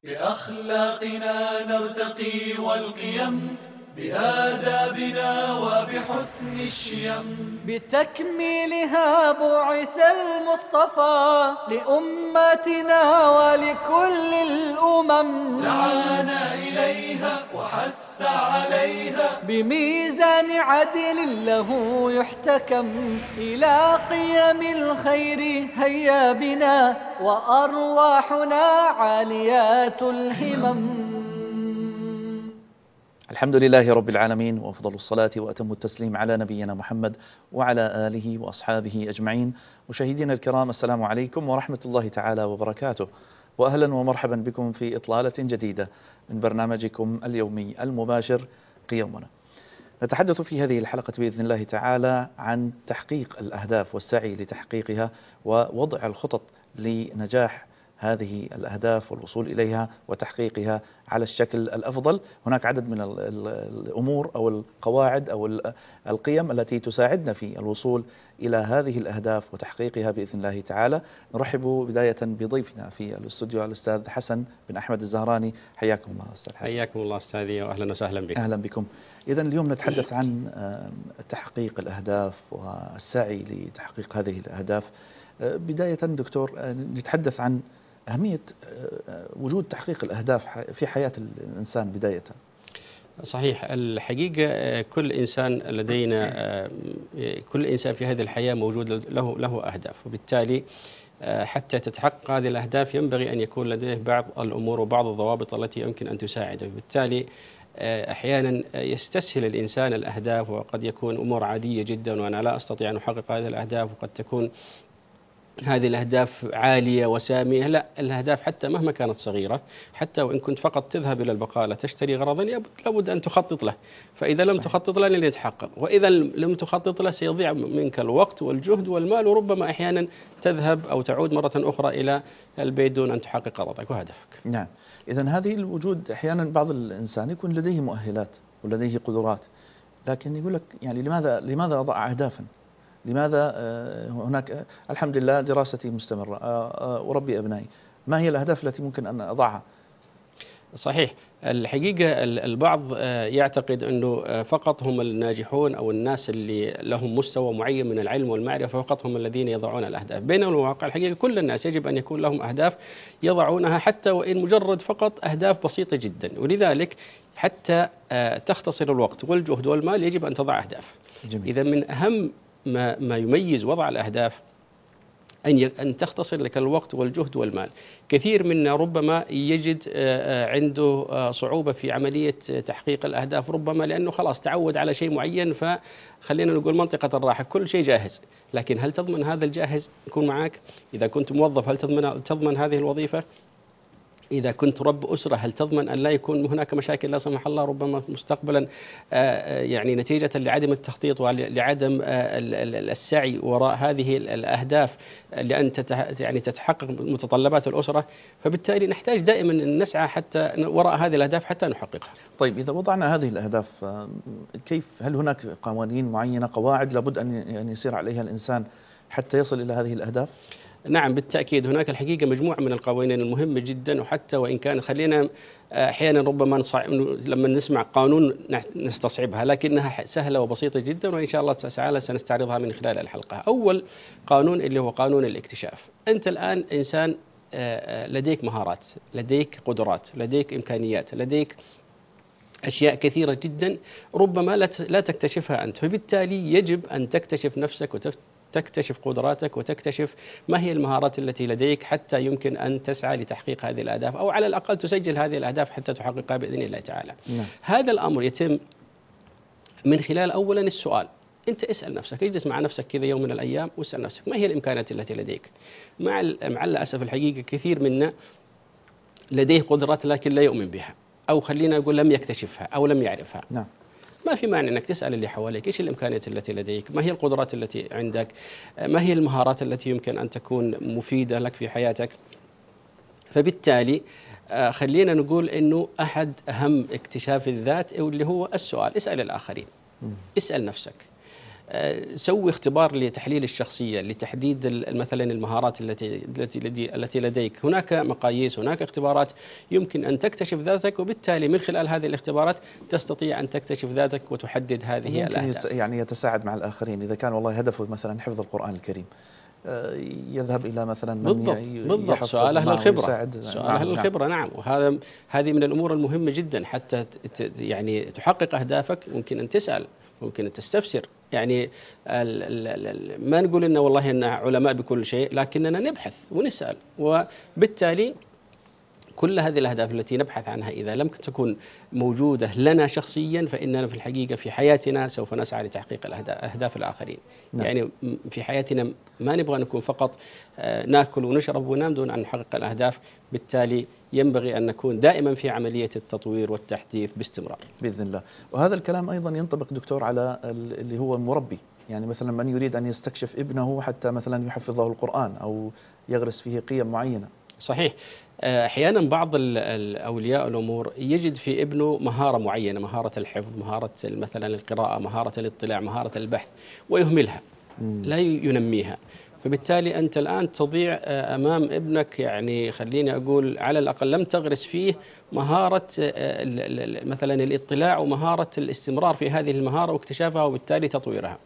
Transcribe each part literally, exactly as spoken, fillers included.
بأخلاقنا نرتقي والقيم، بآدابنا وبحسن الشيم، بتكميلها بعث المصطفى لأمتنا ولكل الأمم، دعانا إليها وحث عليها بميزان عدل له يحتكم، إلى قيم الخير هيا بنا وأرواحنا عاليات الهمم. الحمد لله رب العالمين، وأفضل الصلاة وأتم التسليم على نبينا محمد وعلى آله وأصحابه أجمعين. مشاهدينا الكرام، السلام عليكم ورحمة الله تعالى وبركاته، وأهلا ومرحبا بكم في إطلالة جديدة من برنامجكم اليومي المباشر قيمنا. نتحدث في هذه الحلقة بإذن الله تعالى عن تحقيق الأهداف والسعي لتحقيقها ووضع الخطط لنجاح هذه الأهداف والوصول إليها وتحقيقها على الشكل الأفضل. هناك عدد من الأمور أو القواعد أو القيم التي تساعدنا في الوصول إلى هذه الأهداف وتحقيقها بإذن الله تعالى. نرحب بداية بضيفنا في الاستوديو الأستاذ حسن بن أحمد الزهراني. حياكم الله أستاذ حسن. حياكم الله أستاذي، وأهلا وسهلا بكم. أهلا بكم. إذن اليوم نتحدث عن تحقيق الأهداف والسعي لتحقيق هذه الأهداف. بداية دكتور، نتحدث عن أهمية وجود تحقيق الأهداف في حياة الإنسان بداية. صحيح، الحقيقة كل إنسان لدينا كل إنسان في هذه الحياة موجود له له أهداف، وبالتالي حتى تتحقق هذه الأهداف ينبغي أن يكون لديه بعض الأمور وبعض الضوابط التي يمكن أن تساعده. بالتالي أحيانا يستسهل الإنسان الأهداف، وقد يكون أمور عادية جدا وأنا لا أستطيع أن أحقق هذه الأهداف، وقد تكون هذه الأهداف عالية وسامية. لا، الأهداف حتى مهما كانت صغيرة، حتى وإن كنت فقط تذهب إلى البقالة تشتري غرضا، لابد أن تخطط له، فإذا لم صحيح. تخطط له لن يتحقق، وإذا لم تخطط له سيضيع منك الوقت والجهد والمال، وربما أحيانا تذهب أو تعود مرة أخرى إلى البيت دون أن تحقق غرضك وهدفك. نعم، إذا هذه الوجود أحيانا بعض الإنسان يكون لديه مؤهلات ولديه قدرات، لكن يقول لك يعني لماذا لماذا أضع أهدافا؟ لماذا هناك الحمد لله دراستي مستمرة، أربي أبنائي، ما هي الأهداف التي ممكن أن أضعها؟ صحيح، الحقيقة البعض يعتقد أنه فقط هم الناجحون أو الناس اللي لهم مستوى معين من العلم والمعرفة فقط هم الذين يضعون الأهداف، بينما الواقع الحقيقة كل الناس يجب أن يكون لهم أهداف يضعونها، حتى وإن مجرد فقط أهداف بسيطة جدا. ولذلك حتى تختصر الوقت والجهد والمال يجب أن تضع أهداف. جميل. إذا من أهم ما ما يميز وضع الأهداف أن أن تختصر لك الوقت والجهد والمال. كثير منا ربما يجد عنده صعوبة في عملية تحقيق الأهداف، ربما لأنه خلاص تعود على شيء معين، فخلينا نقول منطقة الراحة، كل شيء جاهز. لكن هل تضمن هذا الجاهز يكون معك؟ إذا كنت موظف هل تضمن تضمن هذه الوظيفة؟ إذا كنت رب أسرة هل تضمن أن لا يكون هناك مشاكل لا سمح الله ربما مستقبلا، يعني نتيجة لعدم التخطيط ولعدم السعي وراء هذه الأهداف لأن يعني تتحقق متطلبات الأسرة؟ فبالتالي نحتاج دائما أن نسعى حتى وراء هذه الأهداف حتى نحققها. طيب، إذا وضعنا هذه الأهداف كيف، هل هناك قوانين معينة، قواعد لابد أن يسير عليها الإنسان حتى يصل إلى هذه الأهداف؟ نعم بالتأكيد، هناك الحقيقة مجموعة من القوانين المهمة جدا، وحتى وإن كان خلينا أحيانا ربما نصع... لما نسمع قانون نستصعبها، لكنها سهلة وبسيطة جدا، وإن شاء الله تعالى سنستعرضها من خلال الحلقة. أول قانون اللي هو قانون الاكتشاف. أنت الآن إنسان لديك مهارات، لديك قدرات، لديك إمكانيات، لديك أشياء كثيرة جدا ربما لا تكتشفها أنت، فبالتالي يجب أن تكتشف نفسك وتكتشف تكتشف قدراتك وتكتشف ما هي المهارات التي لديك حتى يمكن أن تسعى لتحقيق هذه الأهداف، أو على الأقل تسجل هذه الأهداف حتى تحققها بإذن الله تعالى. نعم. هذا الأمر يتم من خلال أولا السؤال. أنت اسأل نفسك، اجلس مع نفسك كذا يوم من الأيام واسأل نفسك ما هي الإمكانيات التي لديك. مع مع الأسف الحقيقة كثير منا لديه قدرات لكن لا يؤمن بها، أو خلينا نقول لم يكتشفها أو لم يعرفها. نعم. ما في مانع أنك تسأل اللي حواليك إيش الإمكانيات التي لديك، ما هي القدرات التي عندك، ما هي المهارات التي يمكن أن تكون مفيدة لك في حياتك. فبالتالي خلينا نقول أنه أحد أهم اكتشاف الذات اللي هو السؤال. اسأل الآخرين، اسأل نفسك. سوي اختبار لتحليل الشخصية، لتحديد مثلا المهارات التي التي التي لديك. هناك مقاييس، هناك اختبارات يمكن أن تكتشف ذاتك، وبالتالي من خلال هذه الاختبارات تستطيع أن تكتشف ذاتك وتحدد هذه الأهداف. يعني يتساعد مع الآخرين إذا كان والله هدفه مثلا حفظ القرآن الكريم، يذهب إلى مثلا من بالضبط بالضبط سؤال أهل الخبرة، سؤال أهل الخبرة. نعم، وهذا هذه من الأمور المهمة جدا حتى يعني تحقق أهدافك. ممكن أن تسأل، ممكن أن تستفسر. يعني ال ال ال ما نقول إن والله إن علماء بكل شيء، لكننا نبحث ونسأل، وبالتالي كل هذه الأهداف التي نبحث عنها إذا لم تكن موجودة لنا شخصيا، فإننا في الحقيقة في حياتنا سوف نسعى لتحقيق أهداف الآخرين. نعم. يعني في حياتنا ما نبغى نكون فقط ناكل ونشرب وننام دون أن نحقق الأهداف. بالتالي ينبغي أن نكون دائما في عملية التطوير والتحديث باستمرار بإذن الله. وهذا الكلام أيضا ينطبق دكتور على اللي هو المربي، يعني مثلا من يريد أن يستكشف ابنه حتى مثلا يحفظه القرآن أو يغرس فيه قيم معينة. صحيح. أحيانا بعض أولياء الأمور يجد في ابنه مهارة معينة، مهارة الحفظ، مهارة مثلا القراءة، مهارة الاطلاع، مهارة البحث، ويهملها، لا ينميها. فبالتالي أنت الآن تضيع أمام ابنك، يعني خليني أقول على الأقل لم تغرس فيه مهارة مثلا الاطلاع ومهارة الاستمرار في هذه المهارة واكتشافها وبالتالي تطويرها.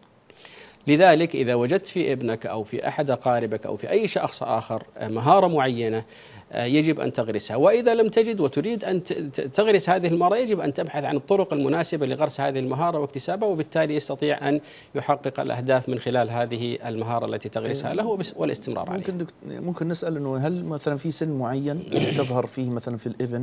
لذلك إذا وجدت في ابنك أو في أحد أقاربك أو في أي شخص آخر مهارة معينة يجب أن تغرسها، وإذا لم تجد وتريد أن تغرس هذه المهارة يجب أن تبحث عن الطرق المناسبة لغرس هذه المهارة واكتسابها، وبالتالي يستطيع أن يحقق الأهداف من خلال هذه المهارة التي تغرسها له والاستمرار عليها. ممكن ممكن نسأل إنه هل مثلا في سن معين تظهر فيه مثلا في الابن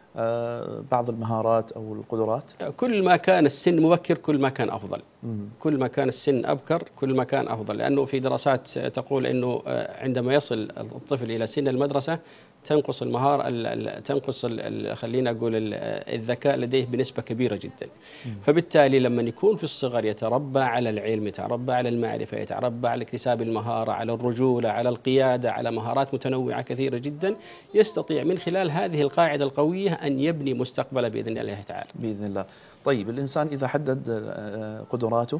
بعض المهارات أو القدرات؟ كل ما كان السن مبكر كل ما كان أفضل. مم. كل ما كان السن أبكر كل ما كان أفضل، لأنه في دراسات تقول أنه عندما يصل الطفل إلى سن المدرسة تنقص المهارة تنقص خلينا أقول الذكاء لديه بنسبة كبيرة جدا. مم. فبالتالي لما يكون في الصغر يتربى على العلم، يتربى على المعرفة، يتربى على اكتساب المهارة، على الرجولة، على القيادة، على مهارات متنوعة كثيرة جدا، يستطيع من خلال هذه القاعدة القوية أن يبني مستقبله بإذن الله تعالى. بإذن الله. طيب الإنسان إذا حدد قدراته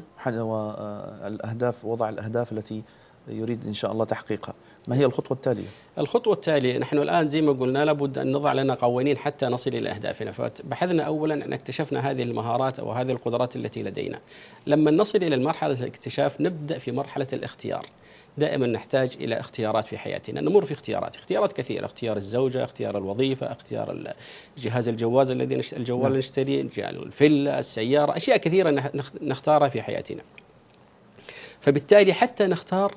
والأهداف، وضع الأهداف التي يريد إن شاء الله تحقيقها، ما هي الخطوة التالية؟ الخطوة التالية نحن الآن زي ما قلنا لابد أن نضع لنا قوانين حتى نصل إلى أهدافنا. فبحثنا أولا أن اكتشفنا هذه المهارات أو هذه القدرات التي لدينا. لما نصل إلى المرحلة الاكتشاف نبدأ في مرحلة الاختيار. دائما نحتاج إلى اختيارات في حياتنا، نمر في اختيارات اختيارات كثيرة، اختيار الزوجة، اختيار الوظيفة، اختيار جهاز الجواز الذي الجوال اللي نشتريه، الفيلا، السيارة، أشياء كثيرة نختارها في حياتنا. فبالتالي حتى نختار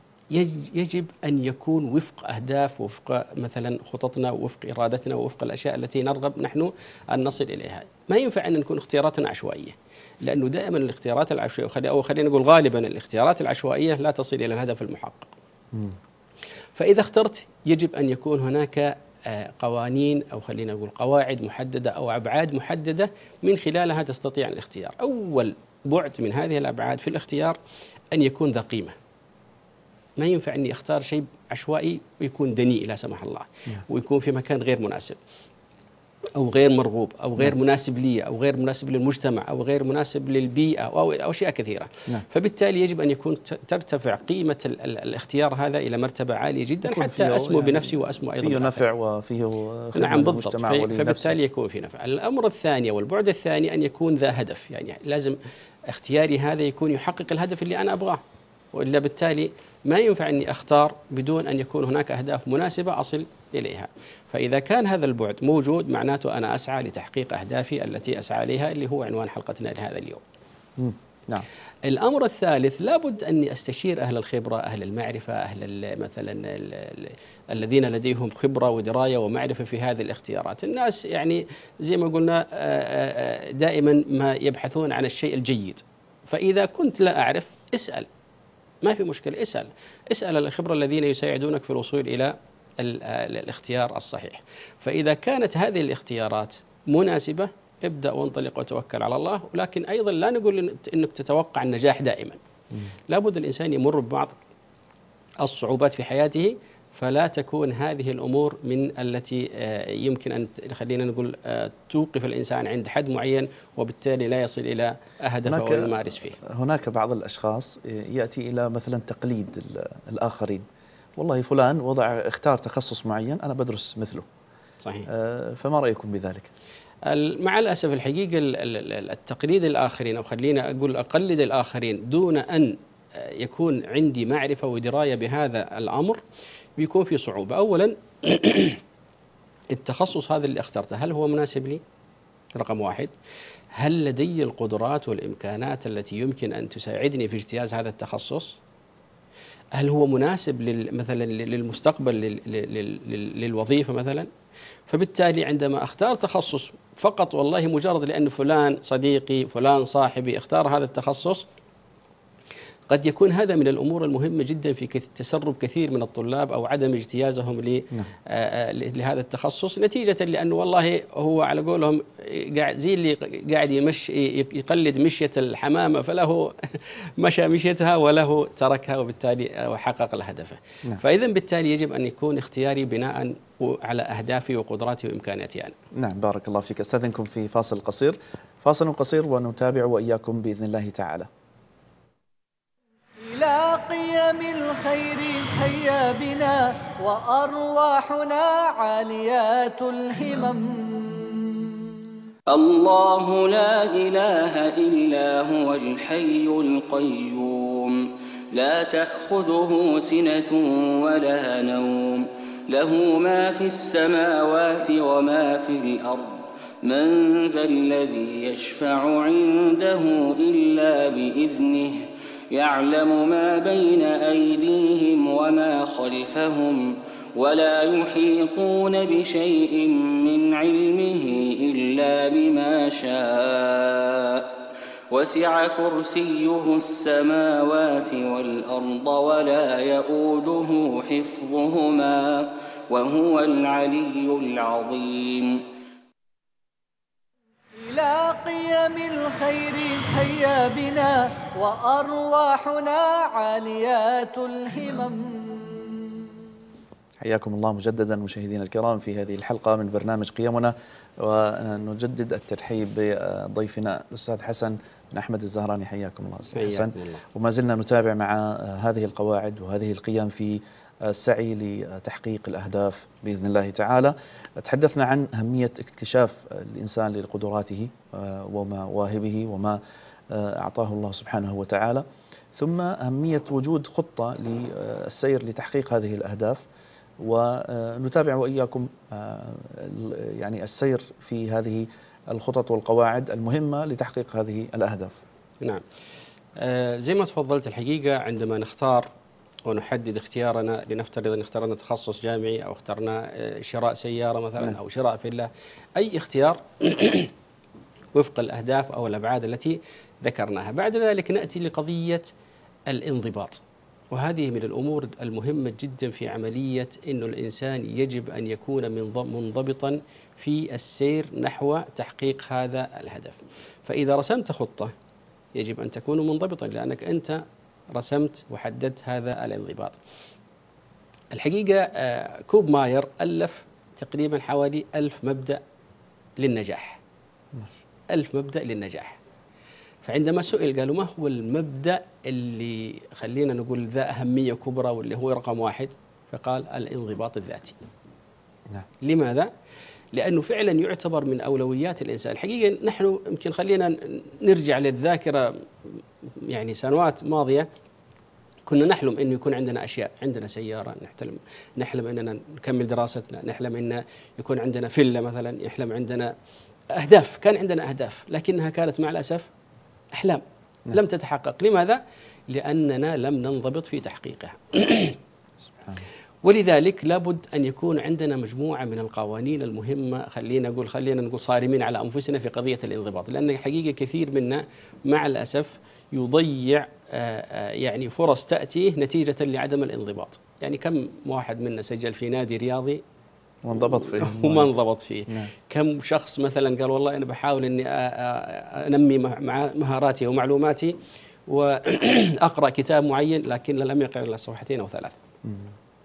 يجب أن يكون وفق أهداف، وفق مثلا خططنا، وفق إرادتنا، وفق الأشياء التي نرغب نحن أن نصل إليها. ما ينفع أن نكون اختياراتنا عشوائية، لأنه دائما الاختيارات العشوائية أو خلينا نقول غالبا الاختيارات العشوائية لا تصل إلى الهدف المحقق. م. فإذا اخترت يجب أن يكون هناك قوانين أو خلينا نقول قواعد محددة أو أبعاد محددة من خلالها تستطيع الاختيار. أول بعد من هذه الأبعاد في الاختيار أن يكون ذا قيمة. ما ينفع أني أختار شيء عشوائي ويكون دنيء لا سمح الله، ويكون في مكان غير مناسب أو غير مرغوب أو غير مناسب لي أو غير مناسب للمجتمع أو غير مناسب للبيئة أو أشياء كثيرة. فبالتالي يجب أن يكون ترتفع قيمة ال الاختيار هذا إلى مرتبة عالية جدا حتى أسمو يعني بنفسي وأسمو أيضا فيه نفع وفيه خدمة نعم بالضبط. فبالتالي يكون في نفع. الأمر الثاني والبعد الثاني أن يكون ذا هدف، يعني لازم اختياري هذا يكون يحقق الهدف اللي أنا أبغاه، وإلا بالتالي ما ينفع أني أختار بدون أن يكون هناك أهداف مناسبة أصل إليها. فإذا كان هذا البعد موجود معناته أنا أسعى لتحقيق أهدافي التي أسعى لها، اللي هو عنوان حلقتنا لهذا اليوم. م. نعم. الأمر الثالث لابد أني أستشير أهل الخبرة، أهل المعرفة، أهل مثلا ال ال الذين لديهم خبرة ودراية ومعرفة في هذه الاختيارات. الناس يعني زي ما قلنا دائما ما يبحثون عن الشيء الجيد. فإذا كنت لا أعرف اسأل، ما في مشكلة، اسأل اسأل الخبرة الذين يساعدونك في الوصول إلى الاختيار الصحيح. فإذا كانت هذه الاختيارات مناسبة ابدأ وانطلق وتوكل على الله. ولكن أيضا لا نقول أنك تتوقع النجاح دائما. لابد الإنسان يمر ببعض الصعوبات في حياته فلا تكون هذه الأمور من التي يمكن أن خلينا نقول توقف الإنسان عند حد معين وبالتالي لا يصل إلى هدفه ويمارس فيه. هناك بعض الأشخاص يأتي إلى مثلا تقليد الآخرين، والله فلان وضع اختار تخصص معين أنا بدرس مثله. صحيح. فما رأيكم بذلك؟ مع الأسف الحقيقة التقليد الآخرين، أو خلينا أقول أقلد الآخرين دون أن يكون عندي معرفة ودراية بهذا الأمر، بيكون في صعوبة. أولا التخصص هذا اللي اخترته هل هو مناسب لي؟ رقم واحد. هل لدي القدرات والإمكانات التي يمكن أن تساعدني في اجتياز هذا التخصص؟ هل هو مناسب مثلا للمستقبل للوظيفة مثلا؟ فبالتالي عندما أختار تخصص فقط والله مجرد لأن فلان صديقي فلان صاحبي اختار هذا التخصص، قد يكون هذا من الأمور المهمة جدا في تسرب كثير من الطلاب أو عدم اجتيازهم لهذا التخصص، نتيجة لأنه والله هو على قولهم زي اللي قاعد يمشي يقلد مشية الحمامة، فله مشى مشيتها وله تركها وبالتالي حقق هدفه. فإذا بالتالي يجب أن يكون اختياري بناء على أهدافي وقدراتي وإمكانياتي أنا. نعم، بارك الله فيك. أستاذنكم في فاصل قصير، فاصل قصير ونتابع وإياكم بإذن الله تعالى. إلى قيم الخير هيا بنا وأرواحنا عاليات الهمم. الله لا إله إلا هو الحي القيوم، لا تأخذه سنة ولا نوم، له ما في السماوات وما في الأرض، من ذا الذي يشفع عنده إلا بإذنه، يعلم ما بين أيديهم وما خلفهم، ولا يحيطون بشيء من علمه إلا بما شاء، وسع كرسيه السماوات والأرض ولا يؤوده حفظهما وهو العلي العظيم. إلى قيم الخير هيا بنا وأرواحنا عاليات الهمم. حياكم الله مجددا مشاهدينا الكرام في هذه الحلقة من برنامج قيمنا، ونجدد الترحيب بضيفنا الأستاذ حسن بن أحمد الزهراني. حياكم الله أستاذ حسن. وما زلنا نتابع مع هذه القواعد وهذه القيم في السعي لتحقيق الأهداف بإذن الله تعالى. تحدثنا عن أهمية اكتشاف الإنسان لقدراته ومواهبه وما أعطاه الله سبحانه وتعالى، ثم أهمية وجود خطة للسير لتحقيق هذه الأهداف، ونتابع وإياكم يعني السير في هذه الخطط والقواعد المهمة لتحقيق هذه الأهداف. نعم، زي ما تفضلت الحقيقة عندما نختار ونحدد اختيارنا، لنفترض أن اخترنا تخصص جامعي أو اخترنا شراء سيارة مثلا أو شراء فيلا، أي اختيار وفق الأهداف أو الأبعاد التي ذكرناها. بعد ذلك نأتي لقضية الانضباط، وهذه من الأمور المهمة جدا في عملية أن الإنسان يجب أن يكون منضبطا في السير نحو تحقيق هذا الهدف. فإذا رسمت خطة يجب أن تكون منضبطا، لأنك أنت رسمت وحددت هذا الانضباط. الحقيقة كوب ماير ألف تقريبا حوالي ألف مبدأ للنجاح، ألف مبدأ للنجاح. فعندما سئل قالوا ما هو المبدأ اللي خلينا نقول ذا أهمية كبرى واللي هو رقم واحد، فقال الانضباط الذاتي. نعم. لماذا؟ لأنه فعلا يعتبر من أولويات الإنسان. حقيقة نحن يمكن خلينا نرجع للذاكرة، يعني سنوات ماضية كنا نحلم أن يكون عندنا أشياء، عندنا سيارة، نحلم نحلم أننا نكمل دراستنا، نحلم أن يكون عندنا فيلا مثلا، يحلم عندنا أهداف، كان عندنا أهداف لكنها كانت مع الأسف أحلام نعم. لم تتحقق. لماذا؟ لأننا لم ننضبط في تحقيقها. سبحان. ولذلك لابد أن يكون عندنا مجموعة من القوانين المهمة، خلينا نقول خلينا نقول صارمين على أنفسنا في قضية الانضباط، لأن حقيقة كثير منا مع الأسف يضيع يعني فرص تأتيه نتيجة لعدم الانضباط. يعني كم واحد منا سجل في نادي رياضي وانضبط فيه وما انضبط فيه. نعم. كم شخص مثلا قال والله أنا بحاول أني أنمي مهاراتي ومعلوماتي وأقرأ كتاب معين لكن لم يقرأ إلا صفحتين أو ثلاث.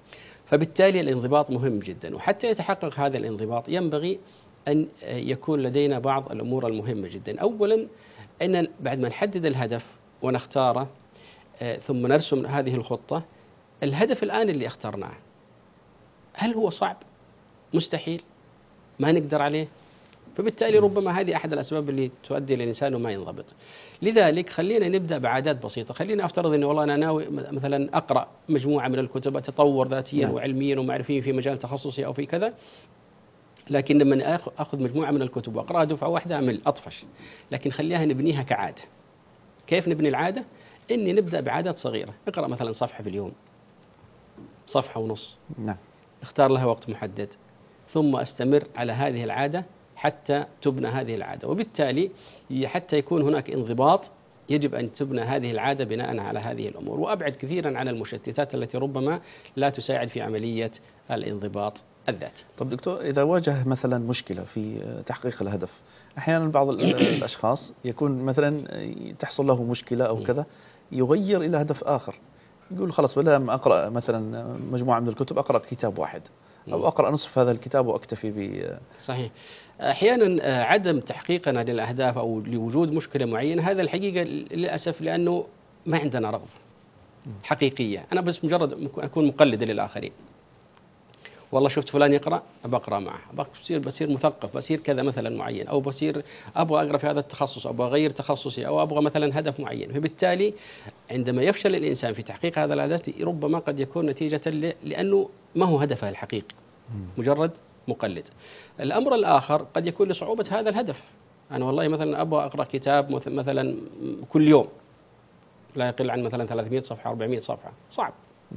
فبالتالي الانضباط مهم جدا، وحتى يتحقق هذا الانضباط ينبغي أن يكون لدينا بعض الأمور المهمة جدا. أولا أن بعد ما نحدد الهدف ونختاره ثم نرسم هذه الخطة، الهدف الآن اللي اخترناه هل هو صعب؟ مستحيل؟ ما نقدر عليه؟ فبالتالي ربما هذه أحد الأسباب اللي تؤدي للإنسان ما ينضبط. لذلك خلينا نبدأ بعادات بسيطة. خلينا أفترض أن والله أنا ناوي مثلا أقرأ مجموعة من الكتب أتطور ذاتيا نعم. وعلميا ومعرفيا في مجال تخصصي أو في كذا، لكن لما أخذ مجموعة من الكتب وأقرأها دفعة واحدة أعمل أطفش. لكن خليها نبنيها كعادة. كيف نبني العادة؟ إني نبدأ بعادات صغيرة. اقرأ مثلا صفحة في اليوم، صفحة ونص نعم. اختار لها وقت محدد، ثم استمر على هذه العادة حتى تبنى هذه العادة. وبالتالي حتى يكون هناك انضباط يجب أن تبنى هذه العادة بناء على هذه الأمور، وأبعد كثيرا عن المشتتات التي ربما لا تساعد في عملية الانضباط الذاتي. طب دكتور، إذا واجه مثلا مشكلة في تحقيق الهدف، أحيانا بعض الأشخاص يكون مثلا تحصل له مشكلة أو كذا يغير إلى هدف آخر، يقول خلاص بدل ما أقرأ مثلا مجموعة من الكتب أقرأ كتاب واحد أو أقرأ نصف هذا الكتاب وأكتفي ب. صحيح. أحيانا عدم تحقيقنا للأهداف أو لوجود مشكلة معينة هذا الحقيقة للأسف لأنه ما عندنا رغبة حقيقية. أنا بس مجرد أكون مقلد للآخرين، والله شفت فلان يقرأ بقرأ معه، بصير بصير مثقف، بصير كذا مثلا معين، أو بصير أبغى أقرأ في هذا التخصص، أبغى أغير تخصصي، أو أبغى مثلا هدف معين. فبالتالي عندما يفشل الإنسان في تحقيق هذا الهدف ربما قد يكون نتيجة لأنه ما هو هدفه الحقيقي، مجرد مقلد. الأمر الآخر قد يكون لصعوبة هذا الهدف. أنا والله مثلا أبغى أقرأ كتاب مثلا كل يوم لا يقل عن مثلا ثلاثمئة صفحة أربعمئة صفحة، صعب.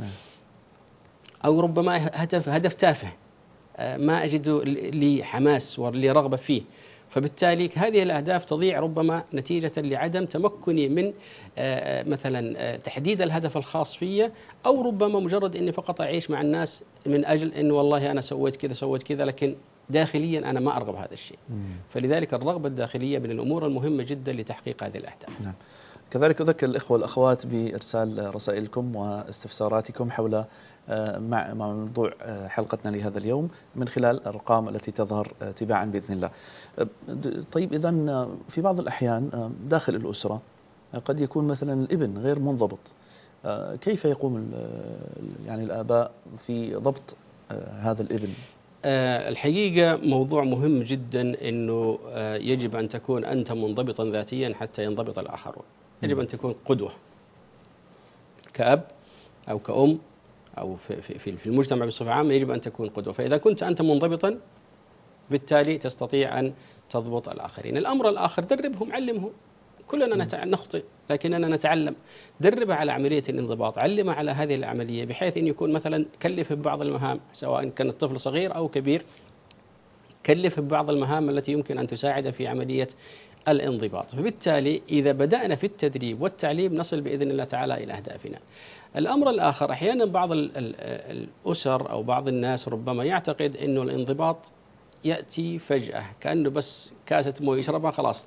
أو ربما هدف هدف تافه ما أجد لي حماس ولي رغبة فيه، فبالتالي هذه الأهداف تضيع ربما نتيجة لعدم تمكني من مثلا تحديد الهدف الخاص فيه، أو ربما مجرد أني فقط أعيش مع الناس من أجل أن والله أنا سويت كذا سويت كذا، لكن داخليا أنا ما أرغب هذا الشيء. فلذلك الرغبة الداخلية من الأمور المهمة جدا لتحقيق هذه الأهداف. نعم. كذلك أذكر الإخوة والأخوات بإرسال رسائلكم واستفساراتكم حول مع موضوع حلقتنا لهذا اليوم من خلال الأرقام التي تظهر تباعا بإذن الله. طيب، إذن في بعض الأحيان داخل الأسرة قد يكون مثلا الابن غير منضبط، كيف يقوم يعني الآباء في ضبط هذا الابن؟ الحقيقة موضوع مهم جدا، أنه يجب أن تكون أنت منضبطا ذاتيا حتى ينضبط الآخرون. يجب أن تكون قدوة كأب أو كأم أو في, في, في المجتمع بصفة عامة، يجب أن تكون قدوة. فإذا كنت أنت منضبطا بالتالي تستطيع أن تضبط الآخرين. الأمر الآخر دربهم، علمهم. كلنا نخطئ لكننا نتعلم. درب على عملية الانضباط، علم على هذه العملية بحيث أن يكون مثلا كلف ببعض المهام، سواء كان الطفل صغير أو كبير، كلف ببعض المهام التي يمكن أن تساعد في عملية الانضباط. فبالتالي إذا بدأنا في التدريب والتعليم نصل بإذن الله تعالى إلى أهدافنا. الأمر الآخر، أحيانا بعض الأسر أو بعض الناس ربما يعتقد أنه الانضباط يأتي فجأة، كأنه بس كاسة مويه يشربها خلاص.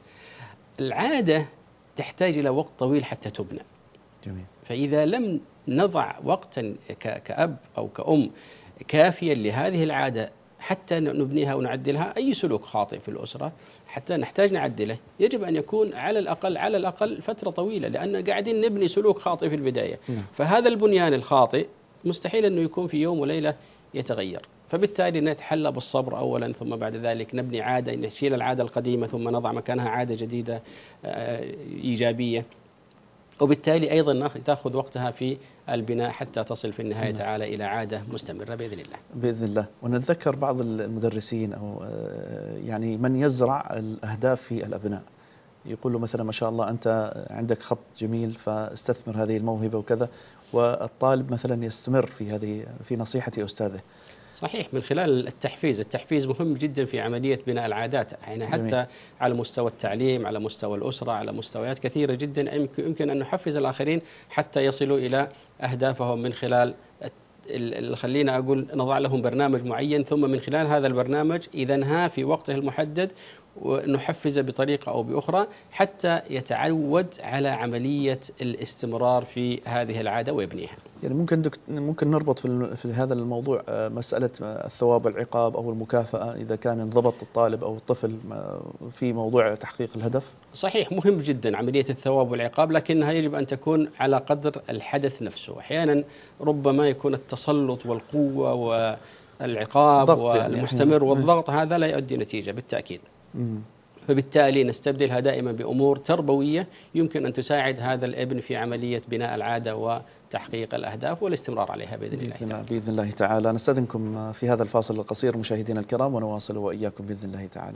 العادة تحتاج إلى وقت طويل حتى تبنى. جميل. فإذا لم نضع وقتا كأب أو كأم كافيا لهذه العادة حتى نبنيها ونعدلها، أي سلوك خاطئ في الأسرة حتى نحتاج نعدله يجب أن يكون على الأقل على الأقل فترة طويلة، لأن قاعدين نبني سلوك خاطئ في البداية. م. فهذا البنيان الخاطئ مستحيل أنه يكون في يوم وليلة يتغير. فبالتالي نتحلى بالصبر أولا، ثم بعد ذلك نبني عادة، نشيل العادة القديمة ثم نضع مكانها عادة جديدة إيجابية، وبالتالي أيضا تأخذ وقتها في البناء حتى تصل في النهاية تعالى إلى عادة مستمرة بإذن الله. بإذن الله. ونتذكر بعض المدرسين أو يعني من يزرع الأهداف في الأبناء، يقول له مثلا ما شاء الله أنت عندك خط جميل فاستثمر هذه الموهبة وكذا، والطالب مثلا يستمر في هذه في نصيحة أستاذه. صحيح، من خلال التحفيز. التحفيز مهم جدا في عملية بناء العادات، يعني حتى جميل. على مستوى التعليم، على مستوى الأسرة، على مستويات كثيرة جدا يمكن أن نحفز الآخرين حتى يصلوا إلى أهدافهم من خلال اللي خلينا أقول نضع لهم برنامج معين، ثم من خلال هذا البرنامج إذا انهى في وقته المحدد ونحفزه بطريقة أو بأخرى حتى يتعود على عملية الاستمرار في هذه العادة ويبنيها. يعني ممكن دكت... ممكن نربط في, في هذا الموضوع مسألة الثواب والعقاب أو المكافأة إذا كان انضبط الطالب أو الطفل في موضوع تحقيق الهدف. صحيح، مهم جدا عملية الثواب والعقاب، لكنها يجب أن تكون على قدر الحدث نفسه. أحيانا ربما يكون التسلط والقوة والعقاب والمستمر يعني والضغط هذا لا يؤدي نتيجة بالتأكيد. مم. فبالتالي نستبدلها دائما بأمور تربوية يمكن أن تساعد هذا الابن في عملية بناء العادة وتحقيق الأهداف والاستمرار عليها بإذن الله تعالى. بإذن الله تعالى. نستأذنكم في هذا الفاصل القصير مشاهدينا الكرام ونواصل وإياكم بإذن الله تعالى.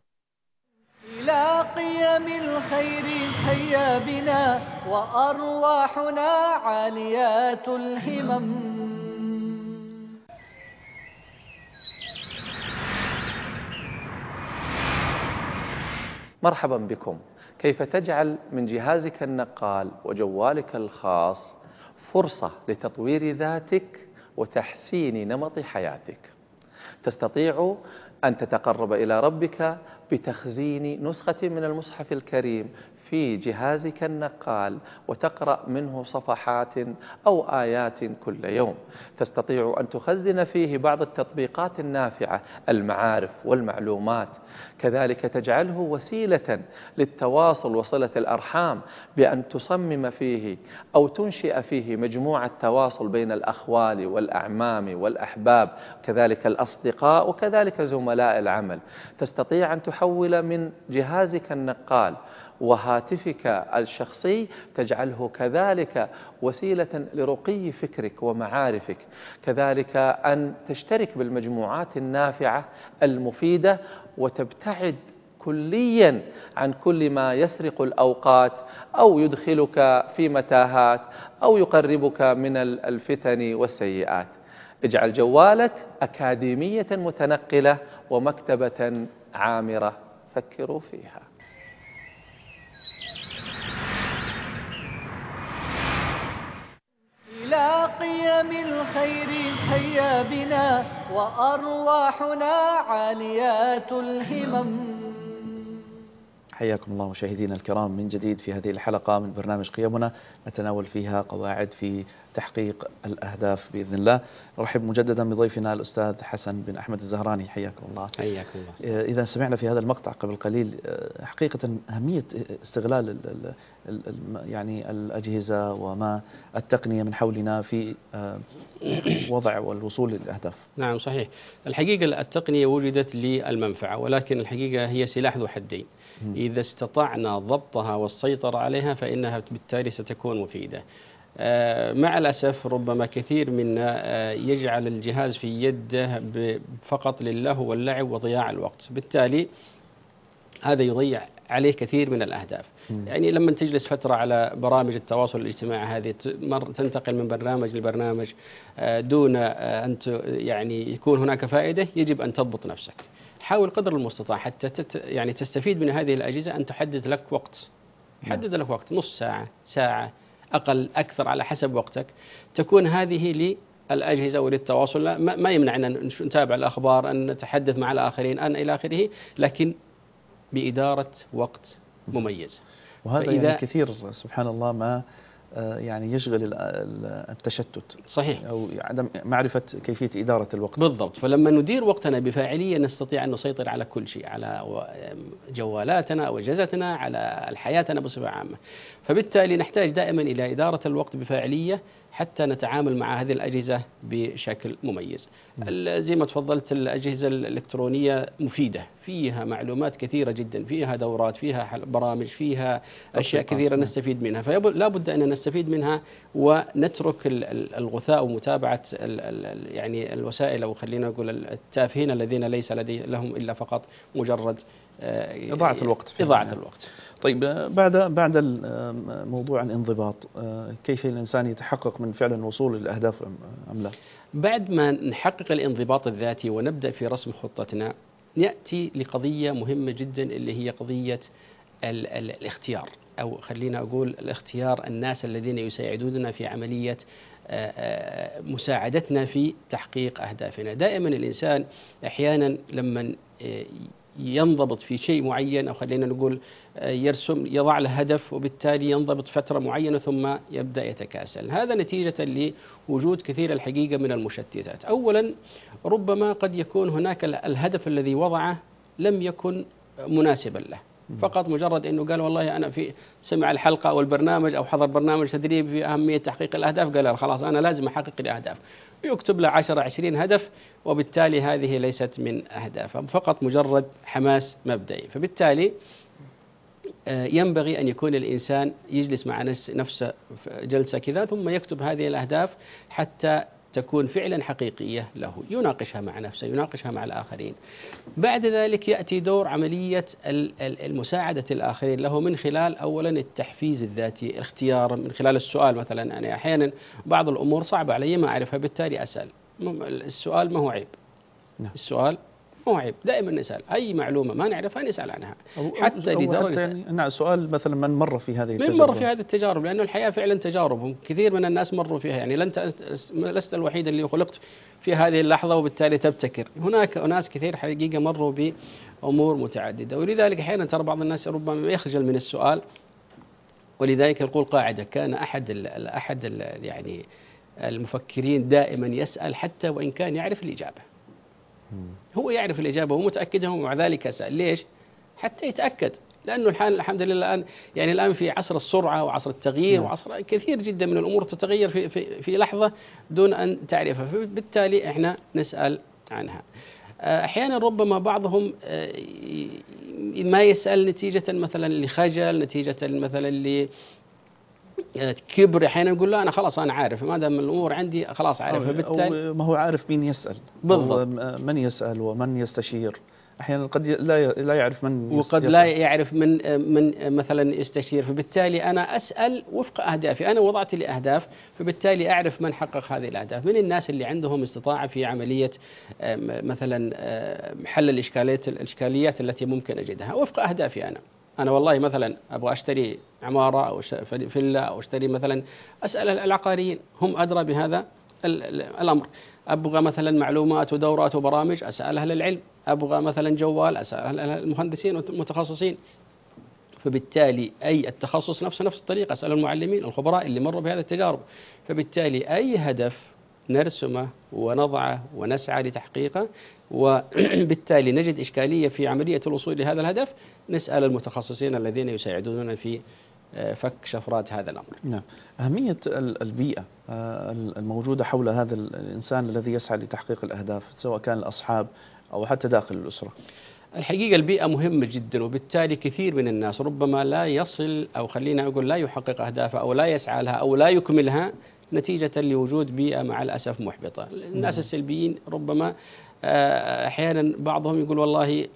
إلى قيم الخير هيا بنا وأرواحنا عاليات الهمم. مرحبا بكم. كيف تجعل من جهازك النقال وجوالك الخاص فرصة لتطوير ذاتك وتحسين نمط حياتك؟ تستطيع أن تتقرب إلى ربك بتخزين نسخة من المصحف الكريم في جهازك النقال وتقرأ منه صفحات أو آيات كل يوم. تستطيع أن تخزن فيه بعض التطبيقات النافعة، المعارف والمعلومات. كذلك تجعله وسيلة للتواصل وصلة الأرحام بأن تصمم فيه أو تنشئ فيه مجموعة تواصل بين الأخوال والأعمام والأحباب، كذلك الأصدقاء وكذلك زملاء العمل. تستطيع أن تحول من جهازك النقال وهاتفك الشخصي تجعله كذلك وسيلة لرقي فكرك ومعارفك، كذلك أن تشترك بالمجموعات النافعة المفيدة وتبتعد كليا عن كل ما يسرق الأوقات أو يدخلك في متاهات أو يقربك من الفتن والسيئات. اجعل جوالك أكاديمية متنقلة ومكتبة عامرة، فكروا فيها. إلى قيم الخير هيا بنا وأرواحنا عاليات الهمم. حياكم الله مشاهدينا الكرام من جديد في هذه الحلقة من برنامج قيمنا، نتناول فيها قواعد في تحقيق الأهداف بإذن الله. نرحب مجددا بضيفنا الأستاذ حسن بن أحمد الزهراني، حياكم الله. حياكم الله. إذا سمعنا في هذا المقطع قبل قليل حقيقة أهمية استغلال ال ال ال يعني الأجهزة وما التقنية من حولنا في وضع والوصول للأهداف. نعم صحيح. الحقيقة التقنية وجدت للمنفعة، ولكن الحقيقة هي سلاح ذو حدين. إذا استطعنا ضبطها والسيطرة عليها فإنها بالتالي ستكون مفيدة. مع الأسف ربما كثير منا يجعل الجهاز في يده فقط للهو واللعب وضياع الوقت، بالتالي هذا يضيع عليه كثير من الأهداف. م. يعني لما تجلس فترة على برامج التواصل الاجتماعي هذه تنتقل من برنامج لبرنامج دون أن يعني يكون هناك فائدة، يجب أن تضبط نفسك. حاول قدر المستطاع حتى تت يعني تستفيد من هذه الأجهزة أن تحدد لك وقت. حدد لك وقت نص ساعة، ساعة، أقل أكثر على حسب وقتك، تكون هذه للأجهزة وللتواصل. ما يمنع أن نتابع الأخبار، أن نتحدث مع الآخرين، أن إلى آخره، لكن بإدارة وقت مميز. وهذا يعني كثير سبحان الله ما يعني يشغل التشتت. صحيح. أو عدم معرفة كيفية إدارة الوقت. بالضبط. فلما ندير وقتنا بفاعلية نستطيع أن نسيطر على كل شيء، على جوالاتنا أو أجهزتنا، على حياتنا بصفة عامة. فبالتالي نحتاج دائما إلى إدارة الوقت بفاعلية حتى نتعامل مع هذه الأجهزة بشكل مميز. زي ما تفضلت، الأجهزة الإلكترونية مفيدة، فيها معلومات كثيرة جدا، فيها دورات، فيها برامج، فيها أشياء كثيرة نستفيد منها، فلا بد أن نستفيد منها ونترك الغثاء ومتابعة يعني الوسائل، أو خلينا نقول التافهين الذين ليس لدي لهم إلا فقط مجرد إضاعة الوقت. إضاعة الوقت. طيب بعد بعد موضوع الانضباط، كيف الإنسان يتحقق من فعلا الوصول للأهداف أم لا؟ بعد ما نحقق الانضباط الذاتي ونبدأ في رسم خطتنا، نأتي لقضية مهمة جدا اللي هي قضية ال ال الاختيار، أو خلينا أقول الاختيار الناس الذين يساعدوننا في عملية مساعدتنا في تحقيق أهدافنا. دائما الإنسان أحيانا لما ينضبط في شيء معين، أو خلينا نقول يرسم يضع له هدف وبالتالي ينضبط فترة معينة ثم يبدأ يتكاسل، هذا نتيجة لوجود كثير الحقيقة من المشتتات. أولا ربما قد يكون هناك الهدف الذي وضعه لم يكن مناسبا له، فقط مجرد أنه قال والله أنا في سمع الحلقة أو البرنامج أو حضر برنامج تدريب في أهمية تحقيق الأهداف، قال خلاص أنا لازم أحقق الأهداف، ويكتب له عشرة عشرين هدف، وبالتالي هذه ليست من أهداف، فقط مجرد حماس مبدئي. فبالتالي ينبغي أن يكون الإنسان يجلس مع نفسه جلسة كذا ثم يكتب هذه الأهداف حتى تكون فعلا حقيقية له، يناقشها مع نفسه، يناقشها مع الآخرين. بعد ذلك يأتي دور عملية المساعدة الآخرين له من خلال أولا التحفيز الذاتي، الاختيار من خلال السؤال. مثلا أنا أحيانا بعض الأمور صعبة علي ما أعرفها، بالتالي أسأل. السؤال ما هو عيب، السؤال ما هو عيب، دائما نسأل أي معلومة ما نعرفها نسأل عنها، حتى لدرجة يعني نعم سؤال مثلا من مر في هذه التجارب، من مر في هذه التجارب، لأنه الحياة فعلا تجارب، كثير من الناس مروا فيها، يعني لن لست الوحيد اللي خلقت في هذه اللحظة وبالتالي تبتكر، هناك ناس كثير حقيقة مروا بأمور متعددة. ولذلك أحيانا ترى بعض الناس ربما يخجل من السؤال، ولذلك يقول قاعدة: كان أحد ال أحد ال يعني المفكرين دائما يسأل حتى وإن كان يعرف الإجابة. هو يعرف الإجابة ومتأكدها ومع ذلك يسأل. ليش؟ حتى يتأكد، لأنه الحال الحمد لله الآن يعني الآن في عصر السرعة وعصر التغيير، وعصر كثير جدا من الأمور تتغير في في في لحظة دون أن تعرفها، فبالتالي إحنا نسأل عنها. أحيانا ربما بعضهم ما يسأل نتيجة مثلا لخجل، نتيجة مثلا ل كبر، أحيانا يقول لا أنا خلاص أنا عارف، ما دام الأمور عندي خلاص عارف، فبالتالي ما هو عارف مين يسأل بالضبط، من يسأل ومن يستشير. أحيانا قد لا لا يعرف من وقد يسأل. لا يعرف من من مثلا يستشير، فبالتالي أنا أسأل وفق أهدافي، أنا وضعت لي أهداف، فبالتالي أعرف من حقق هذه الأهداف، من الناس اللي عندهم استطاعة في عملية مثلا حل الإشكاليات الإشكاليات التي ممكن أجدها وفق أهدافي. أنا أنا والله مثلا أبغى أشتري عمارة أو فيلا أو أشتري مثلا، أسأل العقاريين هم أدرى بهذا الأمر. أبغى مثلا معلومات ودورات وبرامج، أسأل أهل العلم. أبغى مثلا جوال، أسأل المهندسين والمتخصصين. فبالتالي أي التخصص نفسه نفس الطريقة، أسأل المعلمين الخبراء اللي مروا بهذه التجارب. فبالتالي أي هدف نرسمه ونضعه ونسعى لتحقيقه، وبالتالي نجد إشكالية في عملية الوصول لهذا الهدف، نسأل المتخصصين الذين يساعدوننا في فك شفرات هذا الأمر. نعم. أهمية البيئة الموجودة حول هذا الإنسان الذي يسعى لتحقيق الأهداف، سواء كان الأصحاب أو حتى داخل الأسرة. الحقيقة البيئة مهمة جدا، وبالتالي كثير من الناس ربما لا يصل، أو خلينا أقول لا يحقق أهدافه أو لا يسعى لها أو لا يكملها نتيجة لوجود بيئة مع الأسف محبطة. الناس السلبيين ربما أحيانا بعضهم يقول والله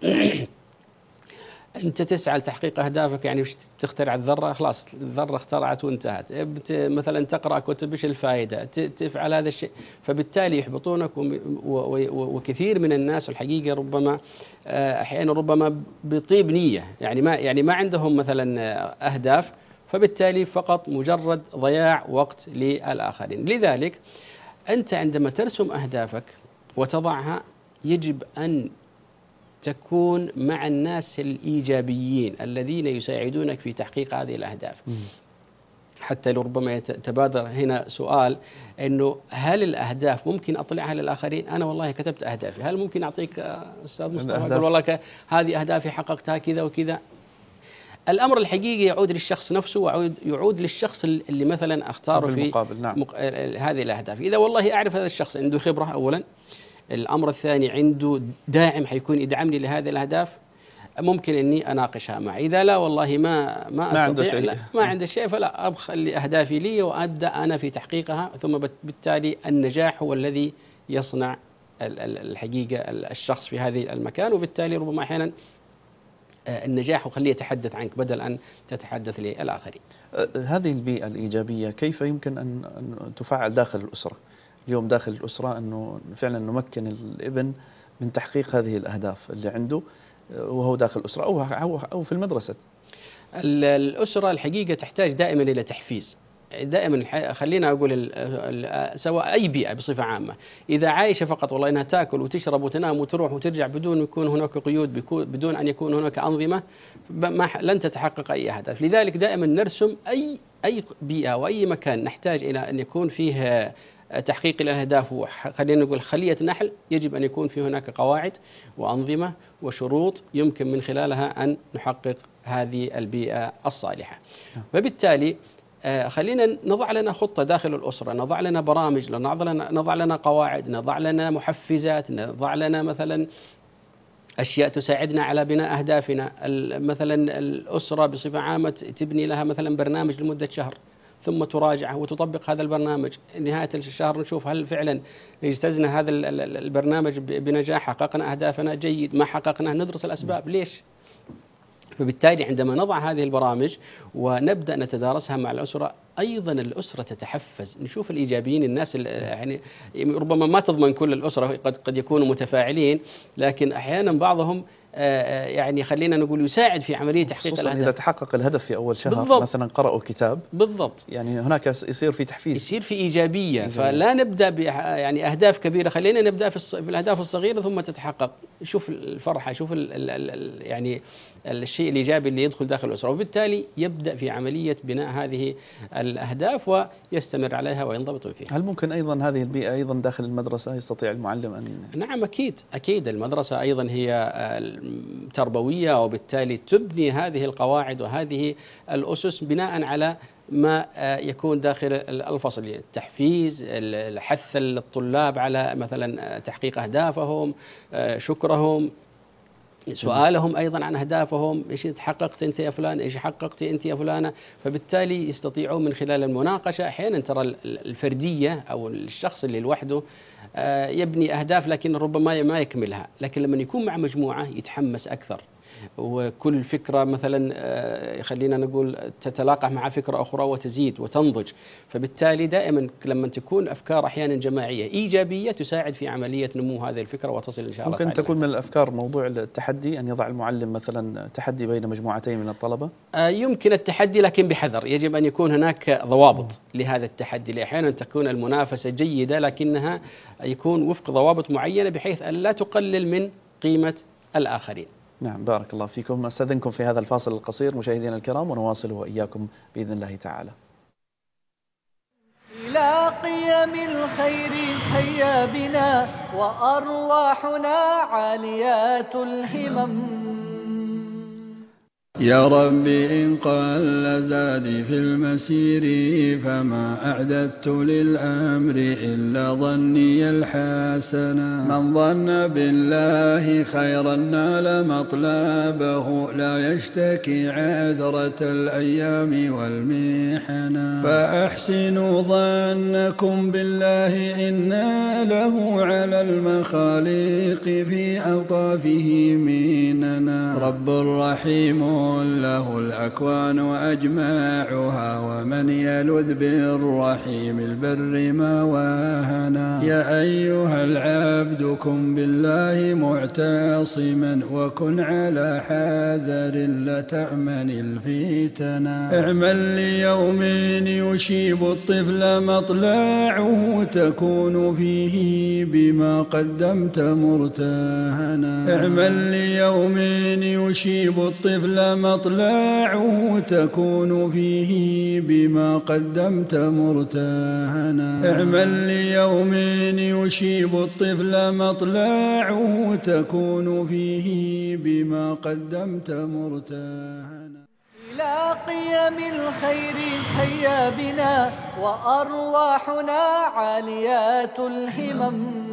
أنت تسعى لتحقيق أهدافك، يعني تخترع الذرة، خلاص الذرة اخترعت وانتهت، مثلا تقرأ كتب إيش الفائدة، تفعل هذا الشيء، فبالتالي يحبطونك. وكثير من الناس الحقيقة ربما أحيانا ربما بطيب نية، يعني ما يعني ما عندهم مثلا أهداف، فبالتالي فقط مجرد ضياع وقت للآخرين. لذلك أنت عندما ترسم أهدافك وتضعها يجب أن تكون مع الناس الإيجابيين الذين يساعدونك في تحقيق هذه الأهداف. حتى لو ربما يتبادر هنا سؤال إنه هل الأهداف ممكن أطلعها للآخرين؟ أنا والله كتبت أهدافي، هل ممكن أعطيك أستاذ مصطفى؟ أقول والله هذه أهدافي حققتها كذا وكذا. الأمر الحقيقي يعود للشخص نفسه، ويعود يعود للشخص اللي مثلا اختاره في نعم. مق... هذه الأهداف. إذا والله أعرف هذا الشخص عنده خبرة أولا، الأمر الثاني عنده داعم حيكون يدعمني لهذه الأهداف، ممكن أني أناقشها معه. إذا لا والله ما ما, ما عنده شيء، لا ما عنده شيء، فلا أبخل أهدافي لي وأبدأ أنا في تحقيقها، ثم بالتالي النجاح هو الذي يصنع الحقيقة الشخص في هذه المكان، وبالتالي ربما أحيانا النجاح وخليه يتحدث عنك بدل أن تتحدث للآخرين. هذه البيئة الإيجابية كيف يمكن أن تفعل داخل الأسرة؟ اليوم داخل الأسرة أنه فعلا نمكن الابن من تحقيق هذه الأهداف اللي عنده وهو داخل الأسرة أو أو في المدرسة. الأسرة الحقيقة تحتاج دائما إلى تحفيز، دائما خلينا أقول ال ال سواء أي بيئة بصفة عامة إذا عايشة فقط والله أنها تأكل وتشرب وتنام وتروح وترجع بدون يكون هناك قيود بدون أن يكون هناك أنظمة ما لن تتحقق أي أهداف. لذلك دائما نرسم أي أي بيئة وأي مكان نحتاج إلى أن يكون فيه تحقيق الأهداف وخلينا نقول خلية نحل، يجب أن يكون في هناك قواعد وأنظمة وشروط يمكن من خلالها أن نحقق هذه البيئة الصالحة. فبالتالي خلينا نضع لنا خطة داخل الأسرة، نضع لنا برامج، نضع لنا نضع لنا قواعد، نضع لنا محفزات، نضع لنا مثلا أشياء تساعدنا على بناء أهدافنا. مثلا الأسرة بصفة عامة تبني لها مثلا برنامج لمدة شهر ثم تراجعه وتطبق هذا البرنامج. نهاية الشهر نشوف هل فعلا اجتزنا هذا البرنامج بنجاح، حققنا أهدافنا جيد، ما حققناه ندرس الأسباب ليش. فبالتالي عندما نضع هذه البرامج ونبدأ نتدارسها مع الأسرة، أيضا الأسرة تتحفز. نشوف الإيجابيين، الناس يعني ربما ما تضمن كل الأسرة، قد قد يكونوا متفاعلين، لكن أحيانا بعضهم يعني خلينا نقول يساعد في عملية تحقيق الأهداف. إذا تحقق الهدف في أول شهر بالضبط. مثلا قرأوا كتاب بالضبط، يعني هناك يصير في تحفيز، يصير في إيجابية. إيجابية. فلا نبدأ ب يعني أهداف كبيرة، خلينا نبدأ في, في الأهداف الصغيرة ثم تتحقق. شوف الفرحة، شوف ال ال ال يعني الشيء الإيجابي اللي يدخل داخل الأسرة، وبالتالي يبدأ في عملية بناء هذه الأهداف ويستمر عليها وينضبط فيها. هل ممكن أيضا هذه البيئة أيضا داخل المدرسة يستطيع المعلم أن؟ نعم أكيد أكيد. المدرسة أيضا هي تربوية، وبالتالي تبني هذه القواعد وهذه الأسس بناء على ما يكون داخل الفصل. التحفيز، الحث الطلاب على مثلا تحقيق أهدافهم، شكرهم، سؤالهم أيضا عن أهدافهم، إيش تحققت أنت يا فلان، إيش حققت أنت يا فلانة. فبالتالي يستطيعون من خلال المناقشة. أحيانا ترى الفردية أو الشخص اللي لوحده يبني أهداف لكن ربما ما يكملها، لكن لما يكون مع مجموعة يتحمس أكثر، وكل فكرة مثلا خلينا نقول تتلاقح مع فكرة أخرى وتزيد وتنضج. فبالتالي دائما لما تكون أفكار أحيانا جماعية إيجابية تساعد في عملية نمو هذه الفكرة وتصل إن شاء الله. ممكن تكون من الأفكار موضوع التحدي، أن يضع المعلم مثلا تحدي بين مجموعتين من الطلبة. يمكن التحدي لكن بحذر، يجب أن يكون هناك ضوابط لهذا التحدي. أحيانا تكون المنافسة جيدة لكنها يكون وفق ضوابط معينة بحيث أن لا تقلل من قيمة الآخرين. نعم، بارك الله فيكم. أستأذنكم في هذا الفاصل القصير مشاهدينا الكرام، ونواصل وإياكم بإذن الله تعالى. إلى قيم الخير هيا بنا وأرواحنا عاليات الهمم. يا ربي إن قل زادي في المسير فما أعددت للأمر إلا ظني الحسنا. من ظن بالله خيرا نال مطلبه لا يشتكي عذرة الأيام والمحنا. فأحسنوا ظنكم بالله إنا له على المخاليق في ألطافه مننا. رب رحيم له الأكوان أجمعها ومن يلذ بالرحيم البر ما واهنا. يا أيها العبد كن بالله معتصما وكن على حذر لا تأمن الفتنا. اعمل ليوم يشيب الطفل مطلعه تكون فيه بما قدمت مرتهنا. اعمل ليوم يشيب الطفل مطلعه تكون فيه بما قدمت مرتهنا. اعمل ليوم يشيب الطفل مطلعه تكون فيه بما قدمت مرتهنا. إلى قيم الخير هيا بنا وأرواحنا عاليات الهمم.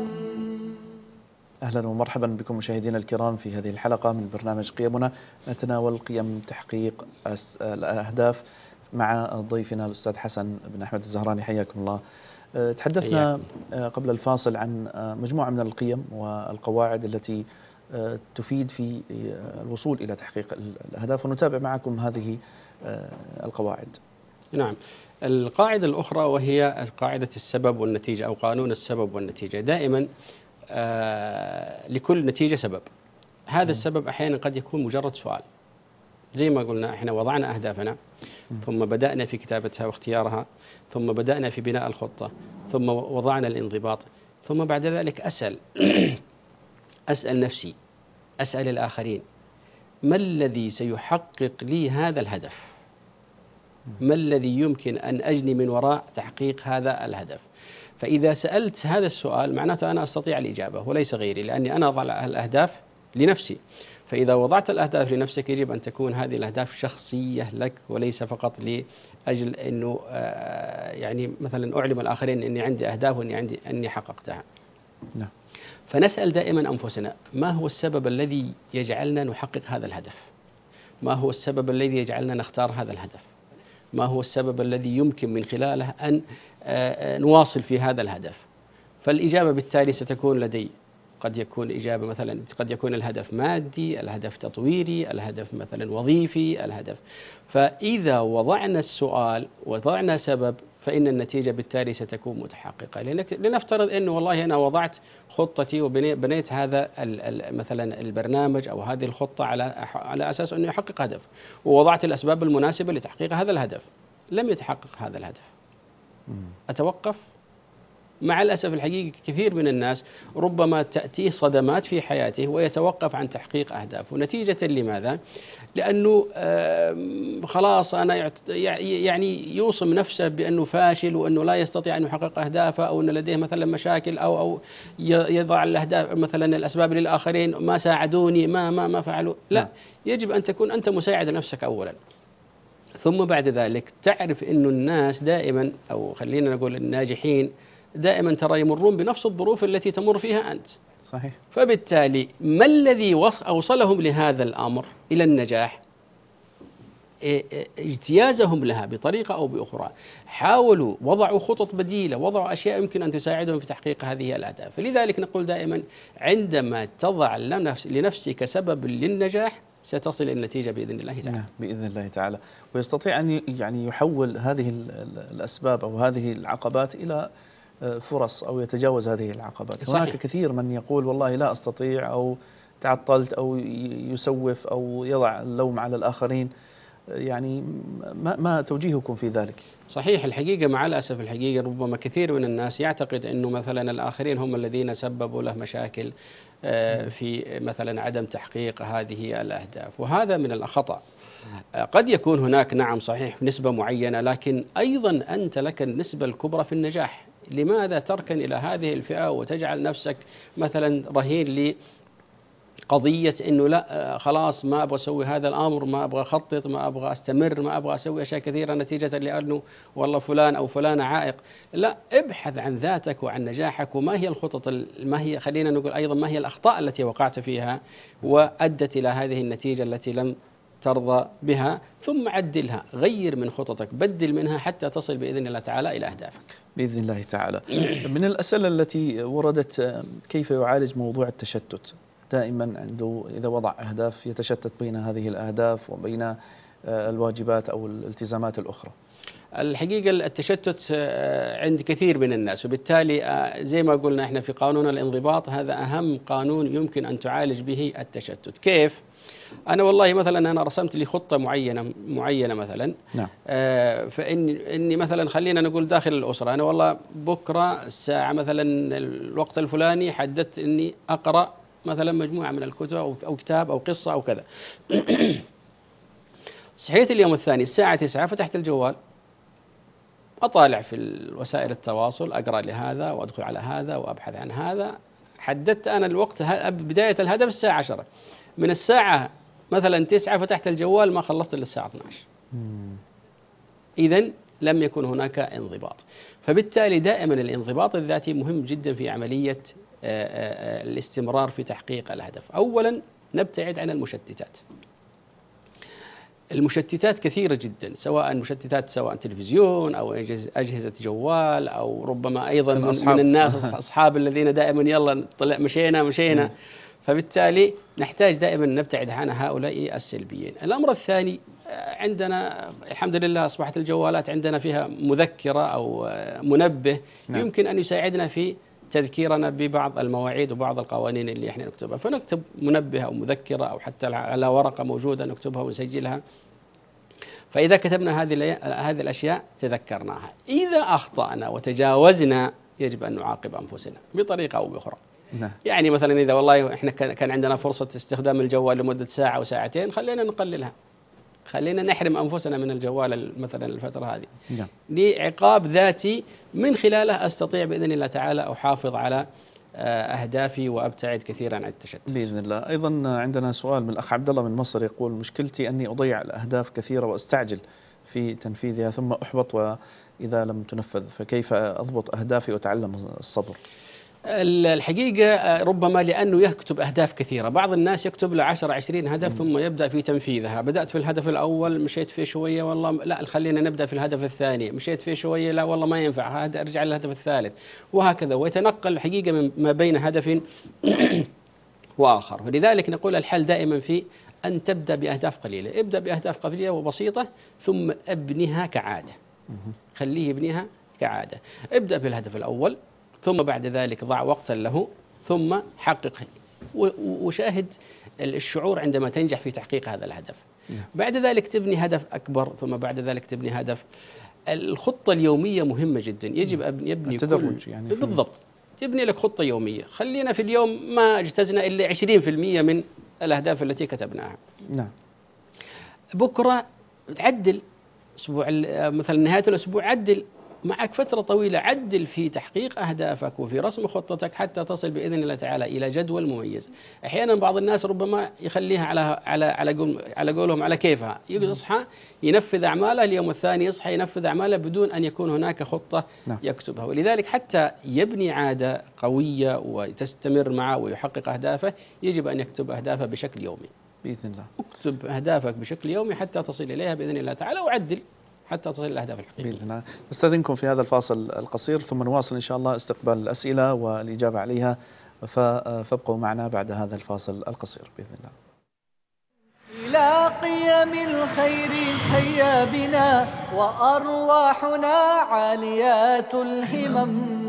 أهلا ومرحبا بكم مشاهدينا الكرام في هذه الحلقة من برنامج قيمنا، نتناول قيم تحقيق الأهداف مع ضيفنا الأستاذ حسن بن أحمد الزهراني. حياكم الله. تحدثنا قبل الفاصل عن مجموعة من القيم والقواعد التي تفيد في الوصول إلى تحقيق الأهداف، ونتابع معكم هذه القواعد. نعم، القاعدة الأخرى وهي قاعدة السبب والنتيجة أو قانون السبب والنتيجة. دائما آه لكل نتيجة سبب. هذا السبب أحيانا قد يكون مجرد سؤال، زي ما قلنا إحنا وضعنا أهدافنا، ثم بدأنا في كتابتها واختيارها، ثم بدأنا في بناء الخطة، ثم وضعنا الانضباط، ثم بعد ذلك أسأل أسأل نفسي، أسأل الآخرين، ما الذي سيحقق لي هذا الهدف؟ ما الذي يمكن أن أجني من وراء تحقيق هذا الهدف؟ فإذا سألت هذا السؤال معناته أنا أستطيع الإجابة وليس غيري، لأني أنا أضع الأهداف لنفسي. فإذا وضعت الأهداف لنفسك يجب أن تكون هذه الأهداف شخصية لك، وليس فقط لأجل أنه يعني مثلا أعلم الآخرين أني عندي أهداف وأني عندي أني حققتها. نعم. فنسأل دائما أنفسنا، ما هو السبب الذي يجعلنا نحقق هذا الهدف؟ ما هو السبب الذي يجعلنا نختار هذا الهدف؟ ما هو السبب الذي يمكن من خلاله أن نواصل في هذا الهدف؟ فالإجابة بالتالي ستكون لدي، قد يكون إجابة مثلا قد يكون الهدف مادي، الهدف تطويري، الهدف مثلا وظيفي، الهدف. فإذا وضعنا السؤال وضعنا سبب فإن النتيجة بالتالي ستكون متحققة. لنفترض أنه والله أنا وضعت خطتي وبنيت هذا مثلا البرنامج أو هذه الخطة على على أساس أنه يحقق هدف، ووضعت الأسباب المناسبة لتحقيق هذا الهدف، لم يتحقق هذا الهدف، أتوقف؟ مع الأسف الحقيقي كثير من الناس ربما تأتيه صدمات في حياته ويتوقف عن تحقيق أهدافه، نتيجة لماذا؟ لأنه خلاص أنا يعني يوصم نفسه بأنه فاشل وأنه لا يستطيع أن يحقق أهدافه، أو أن لديه مثلا مشاكل، أو أو يضع الأهداف مثلا الأسباب للآخرين، ما ساعدوني، ما ما ما فعلوا. لا، يجب أن تكون أنت مساعد لنفسك أولا، ثم بعد ذلك تعرف أنه الناس دائما، أو خلينا نقول الناجحين دائما ترى يمرون بنفس الظروف التي تمر فيها أنت. صحيح. فبالتالي ما الذي أوصلهم لهذا الأمر إلى النجاح؟ اجتيازهم لها بطريقة أو بأخرى، حاولوا، وضعوا خطط بديلة، وضعوا أشياء يمكن أن تساعدهم في تحقيق هذه الأهداف. فلذلك نقول دائما عندما تضع لنفسك سبب للنجاح ستصل إلى النتيجة بإذن الله تعالى. نعم بإذن الله تعالى، ويستطيع أن يعني يحول هذه الأسباب أو هذه العقبات إلى فرص، أو يتجاوز هذه العقبات. صحيح. هناك كثير من يقول والله لا أستطيع، أو تعطلت، أو يسوف، أو يضع اللوم على الآخرين. يعني ما, ما توجيهكم في ذلك؟ صحيح، الحقيقة مع الأسف الحقيقة ربما كثير من الناس يعتقد أنه مثلا الآخرين هم الذين سببوا له مشاكل في مثلا عدم تحقيق هذه الأهداف، وهذا من الخطأ. قد يكون هناك نعم صحيح نسبة معينة، لكن أيضا أنت لك النسبة الكبرى في النجاح. لماذا تركن إلى هذه الفئة وتجعل نفسك مثلا رهين لقضية أنه لا خلاص ما أبغى أسوي هذا الأمر، ما أبغى أخطط، ما أبغى أستمر، ما أبغى أسوي أشياء كثيرة نتيجة لأنه والله فلان أو فلانة عائق. لا، ابحث عن ذاتك وعن نجاحك، وما هي الخطط، ما هي خلينا نقول أيضا ما هي الأخطاء التي وقعت فيها وأدت إلى هذه النتيجة التي لم ترضى بها، ثم عدلها، غير من خططك، بدل منها حتى تصل بإذن الله تعالى إلى أهدافك بإذن الله تعالى. من الأسئلة التي وردت، كيف يعالج موضوع التشتت؟ دائما عنده إذا وضع أهداف يتشتت بين هذه الأهداف وبين الواجبات أو الالتزامات الأخرى. الحقيقة التشتت عند كثير من الناس، وبالتالي زي ما قلنا احنا في قانون الانضباط، هذا أهم قانون يمكن أن تعالج به التشتت. كيف؟ أنا والله مثلا أنا رسمت لي خطة معينة معينة مثلا. نعم. آه فإني إني مثلا خلينا نقول داخل الأسرة، أنا والله بكرة الساعة مثلا الوقت الفلاني حددت إني أقرأ مثلا مجموعة من الكتب أو أو كتاب أو قصة أو كذا. صحيت اليوم الثاني الساعة تسعة، فتحت الجوال أطالع في وسائل التواصل، أقرأ لهذا وأدخل على هذا وأبحث عن هذا. حددت أنا الوقت بداية الهدف الساعة عشرة، من الساعة مثلا تسعة فتحت الجوال ما خلصت إلا الساعة اثني عشر. إذن لم يكن هناك انضباط. فبالتالي دائما الانضباط الذاتي مهم جدا في عملية الاستمرار في تحقيق الهدف. أولا نبتعد عن المشتتات. المشتتات كثيرة جدا، سواء مشتتات سواء تلفزيون أو أجهزة جوال، أو ربما أيضا من الناس أصحاب الذين دائما يلا طلع مشينا مشينا. فبالتالي نحتاج دائما نبتعد عن هؤلاء السلبيين. الأمر الثاني، عندنا الحمد لله أصبحت الجوالات عندنا فيها مذكرة أو منبه. نعم. يمكن أن يساعدنا في تذكيرنا ببعض المواعيد وبعض القوانين اللي احنا نكتبها، فنكتب منبه أو مذكرة أو حتى على ورقة موجودة نكتبها ونسجلها. فإذا كتبنا هذه هذه الأشياء تذكرناها. إذا أخطأنا وتجاوزنا يجب أن نعاقب أنفسنا بطريقة أو بأخرى. نعم. يعني مثلا إذا والله إحنا كان عندنا فرصة استخدام الجوال لمدة ساعة أو ساعتين، خلينا نقللها، خلينا نحرم أنفسنا من الجوال مثلا الفترة هذه. نعم. لعقاب ذاتي من خلاله أستطيع بإذن الله تعالى أحافظ على أهدافي وأبتعد كثيرا عن التشتت بإذن الله. أيضا عندنا سؤال من الأخ عبد الله من مصر يقول: مشكلتي أني أضيع الأهداف كثيرة وأستعجل في تنفيذها ثم أحبط وإذا لم تنفذ، فكيف أضبط أهدافي وأتعلم الصبر؟ الحقيقة ربما لأنه يكتب أهداف كثيرة. بعض الناس يكتب له عشر عشرين هدف ثم يبدأ في تنفيذها. بدأت في الهدف الأول مشيت فيه شوية، والله لا خلينا نبدأ في الهدف الثاني، مشيت فيه شوية لا والله ما ينفع، هذا أرجع للهدف الثالث، وهكذا، ويتنقل الحقيقة من ما بين هدف وآخر. ولذلك نقول الحل دائما في أن تبدأ بأهداف قليلة. ابدأ بأهداف قليلة وبسيطة ثم أبنها كعادة، خليه يبنيها كعادة. ابدأ بالهدف الأول ثم بعد ذلك ضع وقتا له ثم حقق، وشاهد الشعور عندما تنجح في تحقيق هذا الهدف. بعد ذلك تبني هدف أكبر، ثم بعد ذلك تبني هدف. الخطة اليومية مهمة جدا، يجب أن يبني التدرج يعني بالضبط. تبني لك خطة يومية، خلينا في اليوم ما اجتزنا إلا عشرين بالمئة من الأهداف التي كتبناها. نعم. بكرة عدل، أسبوع مثلا نهاية الأسبوع عدل، معك فترة طويلة عدل في تحقيق أهدافك وفي رسم خطتك حتى تصل بإذن الله تعالى إلى جدول مميز. أحيانا بعض الناس ربما يخليها على على على قول على قولهم على كيفها، يصحى ينفذ أعماله، اليوم الثاني يصحى ينفذ أعماله بدون أن يكون هناك خطة نعم. يكتبها. ولذلك حتى يبني عادة قوية وتستمر معه ويحقق أهدافه يجب أن يكتب أهدافه بشكل يومي بإذن الله. اكتب أهدافك بشكل يومي حتى تصل إليها بإذن الله تعالى، وعدل حتى تصل الأهداف الحقيقية. بإذن الله. نستأذنكم في هذا الفاصل القصير ثم نواصل إن شاء الله استقبال الأسئلة والإجابة عليها، فابقوا معنا بعد هذا الفاصل القصير بإذن الله. إلى قيم الخير هيا بنا وأرواحنا عاليات الهمم.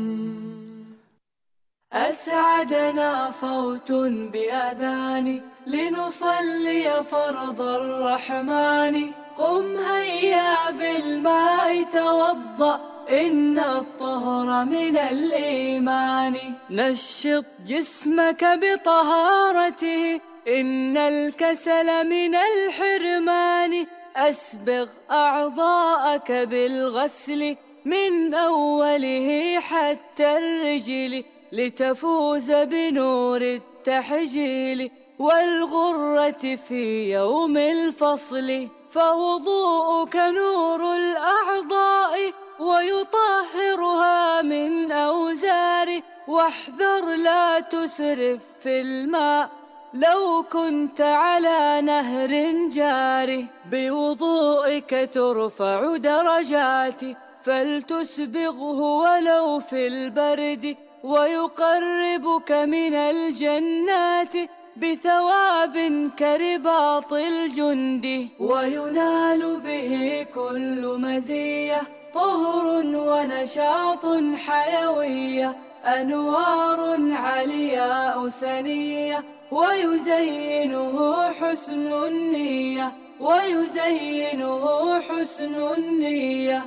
أسعدنا صوت بأذان لنصلي فرض الرحمن. قم هيا بالماء توضأ إن الطهر من الإيمان. نشط جسمك بطهارته إن الكسل من الحرمان. أسبغ أعضاءك بالغسل من أوله حتى الرجل لتفوز بنور التحجيل والغرة في يوم الفصل. فوضوءك نور الأعضاء ويطهرها من أوزار. واحذر لا تسرف في الماء لو كنت على نهر جاري. بوضوئك ترفع درجات فلتسبغه ولو في البرد. ويقربك من الجنات بثواب كرباط الجند. وينال به كل مزية طهر ونشاط حيوية. أنوار علياء سنية ويزينه حسن النية. ويزينه حسن النية.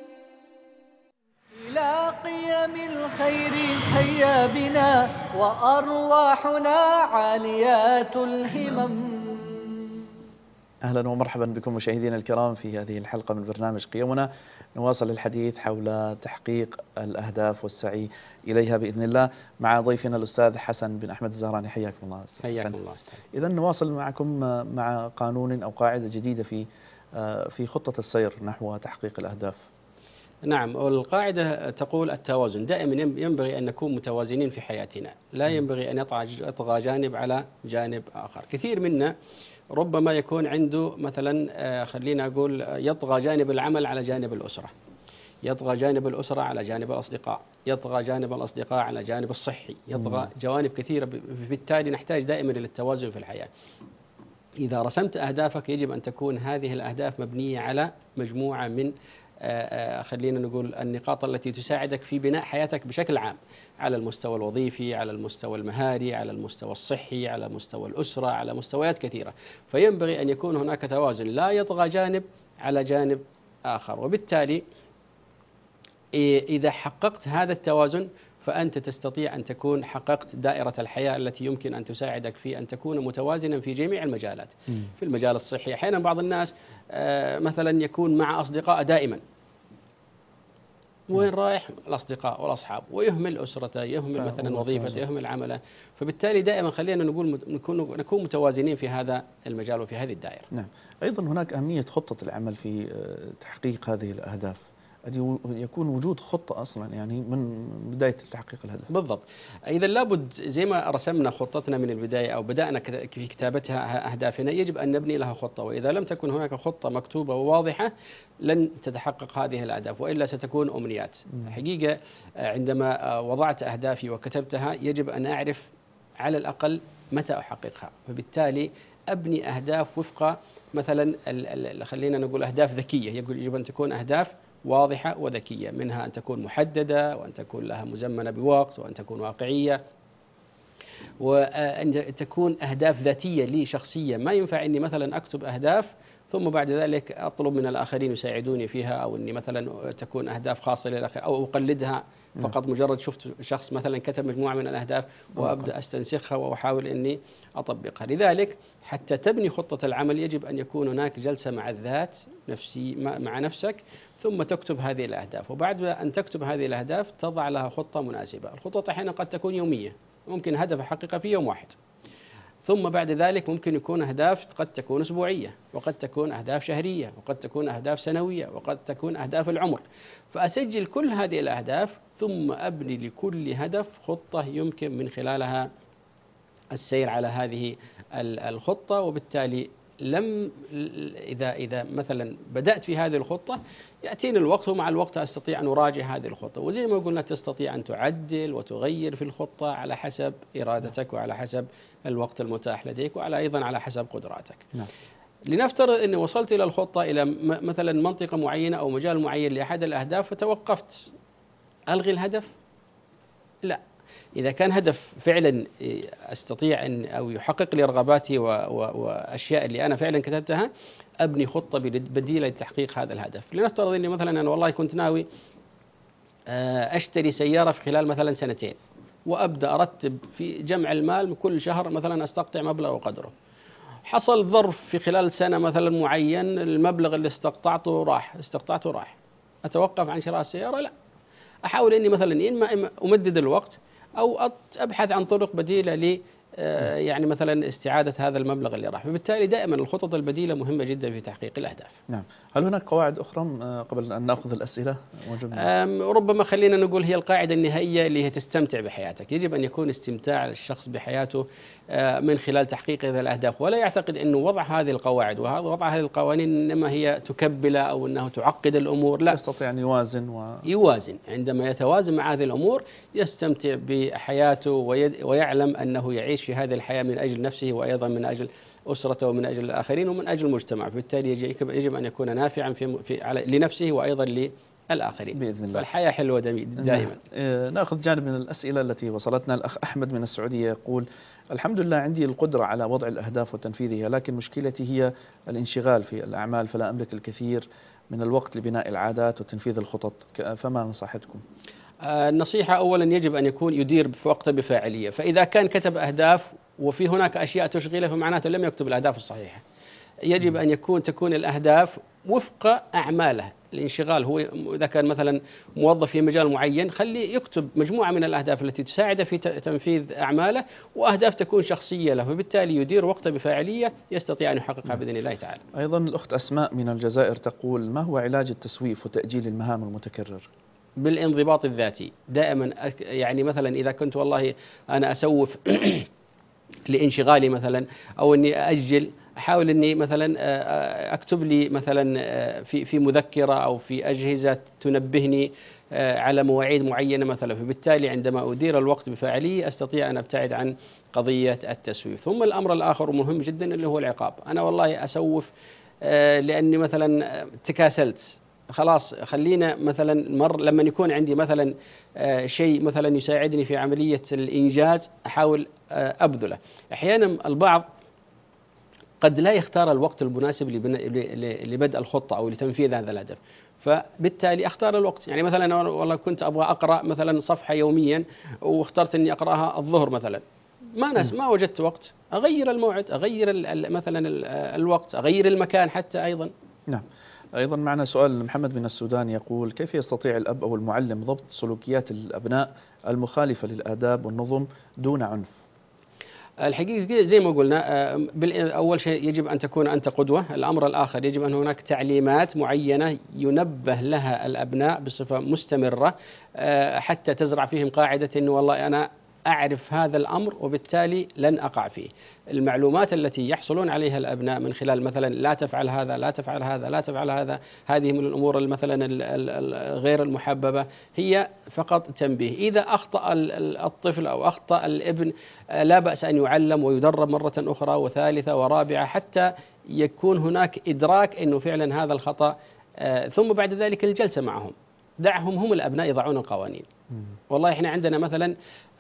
إلى قيم الخير هيا بنا وأرواحنا عاليات الهمم. أهلا ومرحبا بكم مشاهدينا الكرام في هذه الحلقة من برنامج قيمنا. نواصل الحديث حول تحقيق الأهداف والسعي إليها بإذن الله مع ضيفنا الأستاذ حسن بن أحمد الزهراني. حياكم الله. حياكم الله. إذا نواصل معكم مع قانون أو قاعدة جديدة في في خطة السير نحو تحقيق الأهداف. نعم، والقاعدة تقول التوازن. دائما ينبغي أن نكون متوازنين في حياتنا، لا ينبغي أن يطغى جانب على جانب آخر. كثير منا ربما يكون عنده مثلا خلينا أقول يطغى جانب العمل على جانب الأسرة، يطغى جانب الأسرة على جانب الأصدقاء، يطغى جانب الأصدقاء على جانب الصحي، يطغى جوانب كثيرة. بالتالي نحتاج دائما إلى التوازن في الحياة. إذا رسمت أهدافك يجب أن تكون هذه الأهداف مبنية على مجموعة من خلينا نقول النقاط التي تساعدك في بناء حياتك بشكل عام، على المستوى الوظيفي، على المستوى المهاري، على المستوى الصحي، على مستوى الأسرة، على مستويات كثيرة. فينبغي أن يكون هناك توازن، لا يطغى جانب على جانب آخر. وبالتالي إذا حققت هذا التوازن فأنت تستطيع أن تكون حققت دائرة الحياة التي يمكن أن تساعدك في أن تكون متوازنا في جميع المجالات. م. في المجال الصحي أحيانا بعض الناس مثلا يكون مع أصدقاء دائما، وين رايح؟ الأصدقاء والأصحاب، ويهمل أسرته، يهمل مثلا وظيفته، يهمل عمله. فبالتالي دائما خلينا نقول نكون نكون متوازنين في هذا المجال وفي هذه الدائرة. نعم. أيضا هناك أهمية خطة العمل في تحقيق هذه الأهداف، أن يكون وجود خطة أصلا يعني من بداية تحقيق الهدف. بالضبط. إذا لابد زي ما رسمنا خطتنا من البداية أو بدأنا في كتابتها أهدافنا، يجب أن نبني لها خطة، وإذا لم تكن هناك خطة مكتوبة وواضحة لن تتحقق هذه الأهداف، وإلا ستكون أمنيات. م. حقيقة عندما وضعت أهدافي وكتبتها يجب أن أعرف على الأقل متى أحققها، فبالتالي أبني أهداف وفق مثلا خلينا نقول أهداف ذكية. يجب أن تكون أهداف واضحة وذكية، منها أن تكون محددة، وأن تكون لها مزمنة بوقت، وأن تكون واقعية، وأن تكون أهداف ذاتية لي شخصية. ما ينفع أني مثلا أكتب أهداف ثم بعد ذلك أطلب من الآخرين يساعدوني فيها، أو أني مثلا تكون أهداف خاصة للآخر، أو أقلدها فقط مجرد شفت شخص مثلا كتب مجموعة من الأهداف وأبدأ أستنسخها وأحاول أني أطبقها. لذلك حتى تبني خطة العمل يجب أن يكون هناك جلسة مع الذات نفسي مع نفسك، ثم تكتب هذه الأهداف، وبعد أن تكتب هذه الأهداف تضع لها خطة مناسبة. الخطة أحيانا قد تكون يومية، ممكن هدف أحققه في يوم واحد، ثم بعد ذلك ممكن يكون أهداف قد تكون أسبوعية، وقد تكون أهداف شهرية، وقد تكون أهداف سنوية، وقد تكون أهداف العمر. فأسجل كل هذه الأهداف ثم أبني لكل هدف خطة يمكن من خلالها السير على هذه الخطة. وبالتالي لم إذا إذا مثلا بدأت في هذه الخطة يأتيني الوقت، ومع الوقت أستطيع أن أراجع هذه الخطة. وزي ما قلنا تستطيع أن تعدل وتغير في الخطة على حسب إرادتك، وعلى حسب الوقت المتاح لديك، وعلى أيضا على حسب قدراتك. نعم. لنفترض أني وصلت إلى الخطة إلى مثلا منطقة معينة أو مجال معين لأحد الأهداف فتوقفت، ألغي الهدف؟ لا. إذا كان هدف فعلا أستطيع أن أو يحقق لي رغباتي وأشياء اللي أنا فعلا كتبتها، أبني خطة بديلة لتحقيق هذا الهدف. لنفترض أني مثلا أنا والله كنت ناوي أشتري سيارة في خلال مثلا سنتين، وأبدأ أرتب في جمع المال كل شهر مثلا أستقطع مبلغ وقدره. حصل ظرف في خلال سنة مثلا معين، المبلغ اللي استقطعته راح استقطعته راح أتوقف عن شراء السيارة؟ لا. أحاول أني مثلا إما أمدد الوقت أو أبحث عن طرق بديلة ل يعني مثلا استعادة هذا المبلغ اللي راح. فبالتالي دائما الخطط البديلة مهمة جدا في تحقيق الأهداف. نعم. هل هناك قواعد أخرى قبل أن نأخذ الأسئلة؟ ربما خلينا نقول هي القاعدة النهائية اللي هي تستمتع بحياتك. يجب أن يكون استمتاع الشخص بحياته من خلال تحقيق هذه الأهداف، ولا يعتقد أنه وضع هذه القواعد ووضع هذه القوانين إنما هي تكبله أو أنه تعقد الأمور. لا، يستطيع أن يوازن و... يوازن. عندما يتوازن مع هذه الأمور يستمتع بحياته ويعلم أنه يعيش في هذه الحياة من أجل نفسه، وأيضا من أجل أسرته، ومن أجل الآخرين، ومن أجل المجتمع. بالتالي يجب أن يكون نافعا في في على لنفسه وأيضا للآخرين بإذن الله. فالحياة حلوة دائما. نأخذ جانب من الأسئلة التي وصلتنا. الأخ أحمد من السعودية يقول: الحمد لله عندي القدرة على وضع الأهداف وتنفيذها، لكن مشكلتي هي الانشغال في الأعمال، فلا أملك الكثير من الوقت لبناء العادات وتنفيذ الخطط، فما نصيحتكم؟ النصيحة أولا يجب أن يكون يدير وقته بفاعلية. فإذا كان كتب أهداف وفي هناك أشياء تشغله فمعناته لم يكتب الأهداف الصحيحة. يجب أن يكون تكون الأهداف وفق أعماله. الانشغال هو إذا كان مثلا موظف في مجال معين، خليه يكتب مجموعة من الأهداف التي تساعده في تنفيذ أعماله، وأهداف تكون شخصية له، فبالتالي يدير وقته بفاعلية يستطيع أن يحققها بإذن الله تعالى. أيضا الأخت أسماء من الجزائر تقول: ما هو علاج التسويف وتأجيل المهام المتكرر؟ بالانضباط الذاتي دائما. يعني مثلا إذا كنت والله أنا أسوف لانشغالي مثلا، أو أني أأجل، أحاول أني مثلا أكتب لي مثلا في في مذكرة أو في أجهزة تنبهني على مواعيد معينة مثلا. فبالتالي عندما أدير الوقت بفاعلية أستطيع أن أبتعد عن قضية التسويف. ثم الأمر الآخر مهم جدا اللي هو العقاب. أنا والله أسوف لأني مثلا تكاسلت، خلاص خلينا مثلا مر لما يكون عندي مثلا آه شيء مثلا يساعدني في عملية الإنجاز أحاول آه أبذله. أحيانا البعض قد لا يختار الوقت المناسب لبدء الخطة أو لتنفيذ هذا الهدف، فبالتالي أختار الوقت. يعني مثلا أنا والله كنت أبغى أقرأ مثلا صفحة يوميا واخترت أني أقرأها الظهر مثلا، ما ناس ما وجدت وقت، أغير الموعد، أغير مثلا الوقت، أغير المكان حتى أيضا. نعم. أيضا معنا سؤال محمد من السودان يقول: كيف يستطيع الأب أو المعلم ضبط سلوكيات الأبناء المخالفة للآداب والنظم دون عنف؟ الحقيقة زي ما قلنا، أول شيء يجب أن تكون أنت قدوة. الأمر الآخر يجب أن هناك تعليمات معينة ينبه لها الأبناء بصفة مستمرة حتى تزرع فيهم قاعدة أنه والله أنا أعرف هذا الأمر وبالتالي لن أقع فيه. المعلومات التي يحصلون عليها الأبناء من خلال مثلا لا تفعل هذا، لا تفعل هذا، لا تفعل هذا، هذه من الأمور مثلا غير المحببة، هي فقط تنبيه. إذا أخطأ الطفل أو أخطأ الابن لا بأس أن يعلم ويدرب مرة أخرى وثالثة ورابعة حتى يكون هناك إدراك أنه فعلا هذا الخطأ، ثم بعد ذلك الجلسة معهم، دعهم هم الأبناء يضعون القوانين. والله إحنا عندنا مثلا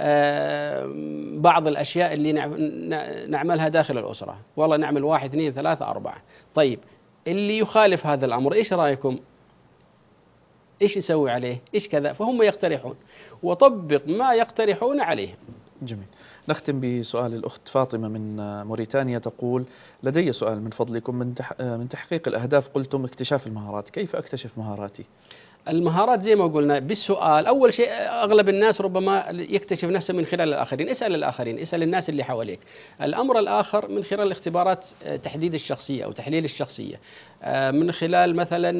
بعض الأشياء اللي نعملها داخل الأسرة، والله نعمل واحد اثنين ثلاثة أربعة، طيب اللي يخالف هذا الأمر إيش رأيكم؟ إيش يسوي عليه؟ إيش كذا؟ فهم يقترحون وطبق ما يقترحون عليه. جميل. نختم بسؤال الأخت فاطمة من موريتانيا تقول: لدي سؤال من فضلكم، من من تحقيق الأهداف قلتم اكتشاف المهارات، كيف أكتشف مهاراتي؟ المهارات زي ما قلنا بالسؤال. أول شيء أغلب الناس ربما يكتشف نفسه من خلال الآخرين، اسأل الآخرين، اسأل الناس اللي حواليك. الأمر الآخر من خلال الاختبارات تحديد الشخصية أو تحليل الشخصية، من خلال مثلا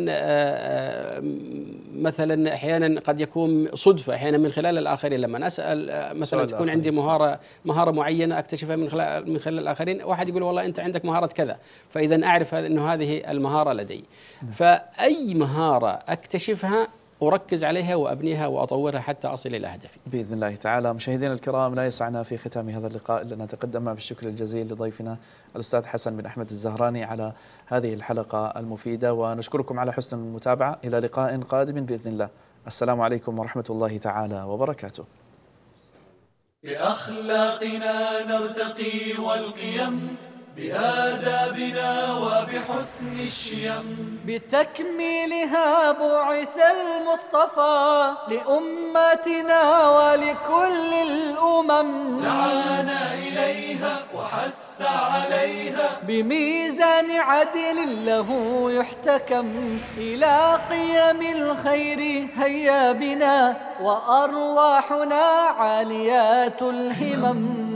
مثلا أحيانا قد يكون صدفة، أحيانا من خلال الآخرين. لما أسأل مثلا تكون الآخرين. عندي مهارة مهارة معينة أكتشفها من خلال من خلال الآخرين، واحد يقول والله أنت عندك مهارة كذا، فإذا أعرف أنه هذه المهارة لدي. فأي مهارة أكتشفها أركز عليها وأبنيها وأطورها حتى أصل إلى هدفي بإذن الله تعالى. مشاهدينا الكرام، لا يسعنا في ختام هذا اللقاء إلا أن نتقدم بالشكر الجزيل لضيفنا الأستاذ حسن بن أحمد الزهراني على هذه الحلقة المفيدة، ونشكركم على حسن المتابعة. إلى لقاء قادم بإذن الله. السلام عليكم ورحمة الله تعالى وبركاته. بأخلاقنا نرتقي والقيم، بآدابنا وبحسن الشيم، بتكميلها بعث المصطفى لأمتنا ولكل الأمم، دعانا إليها وحث عليها بميزان عدل له يحتكم، إلى قيم الخير هيا بنا وأرواحنا عاليات الهمم.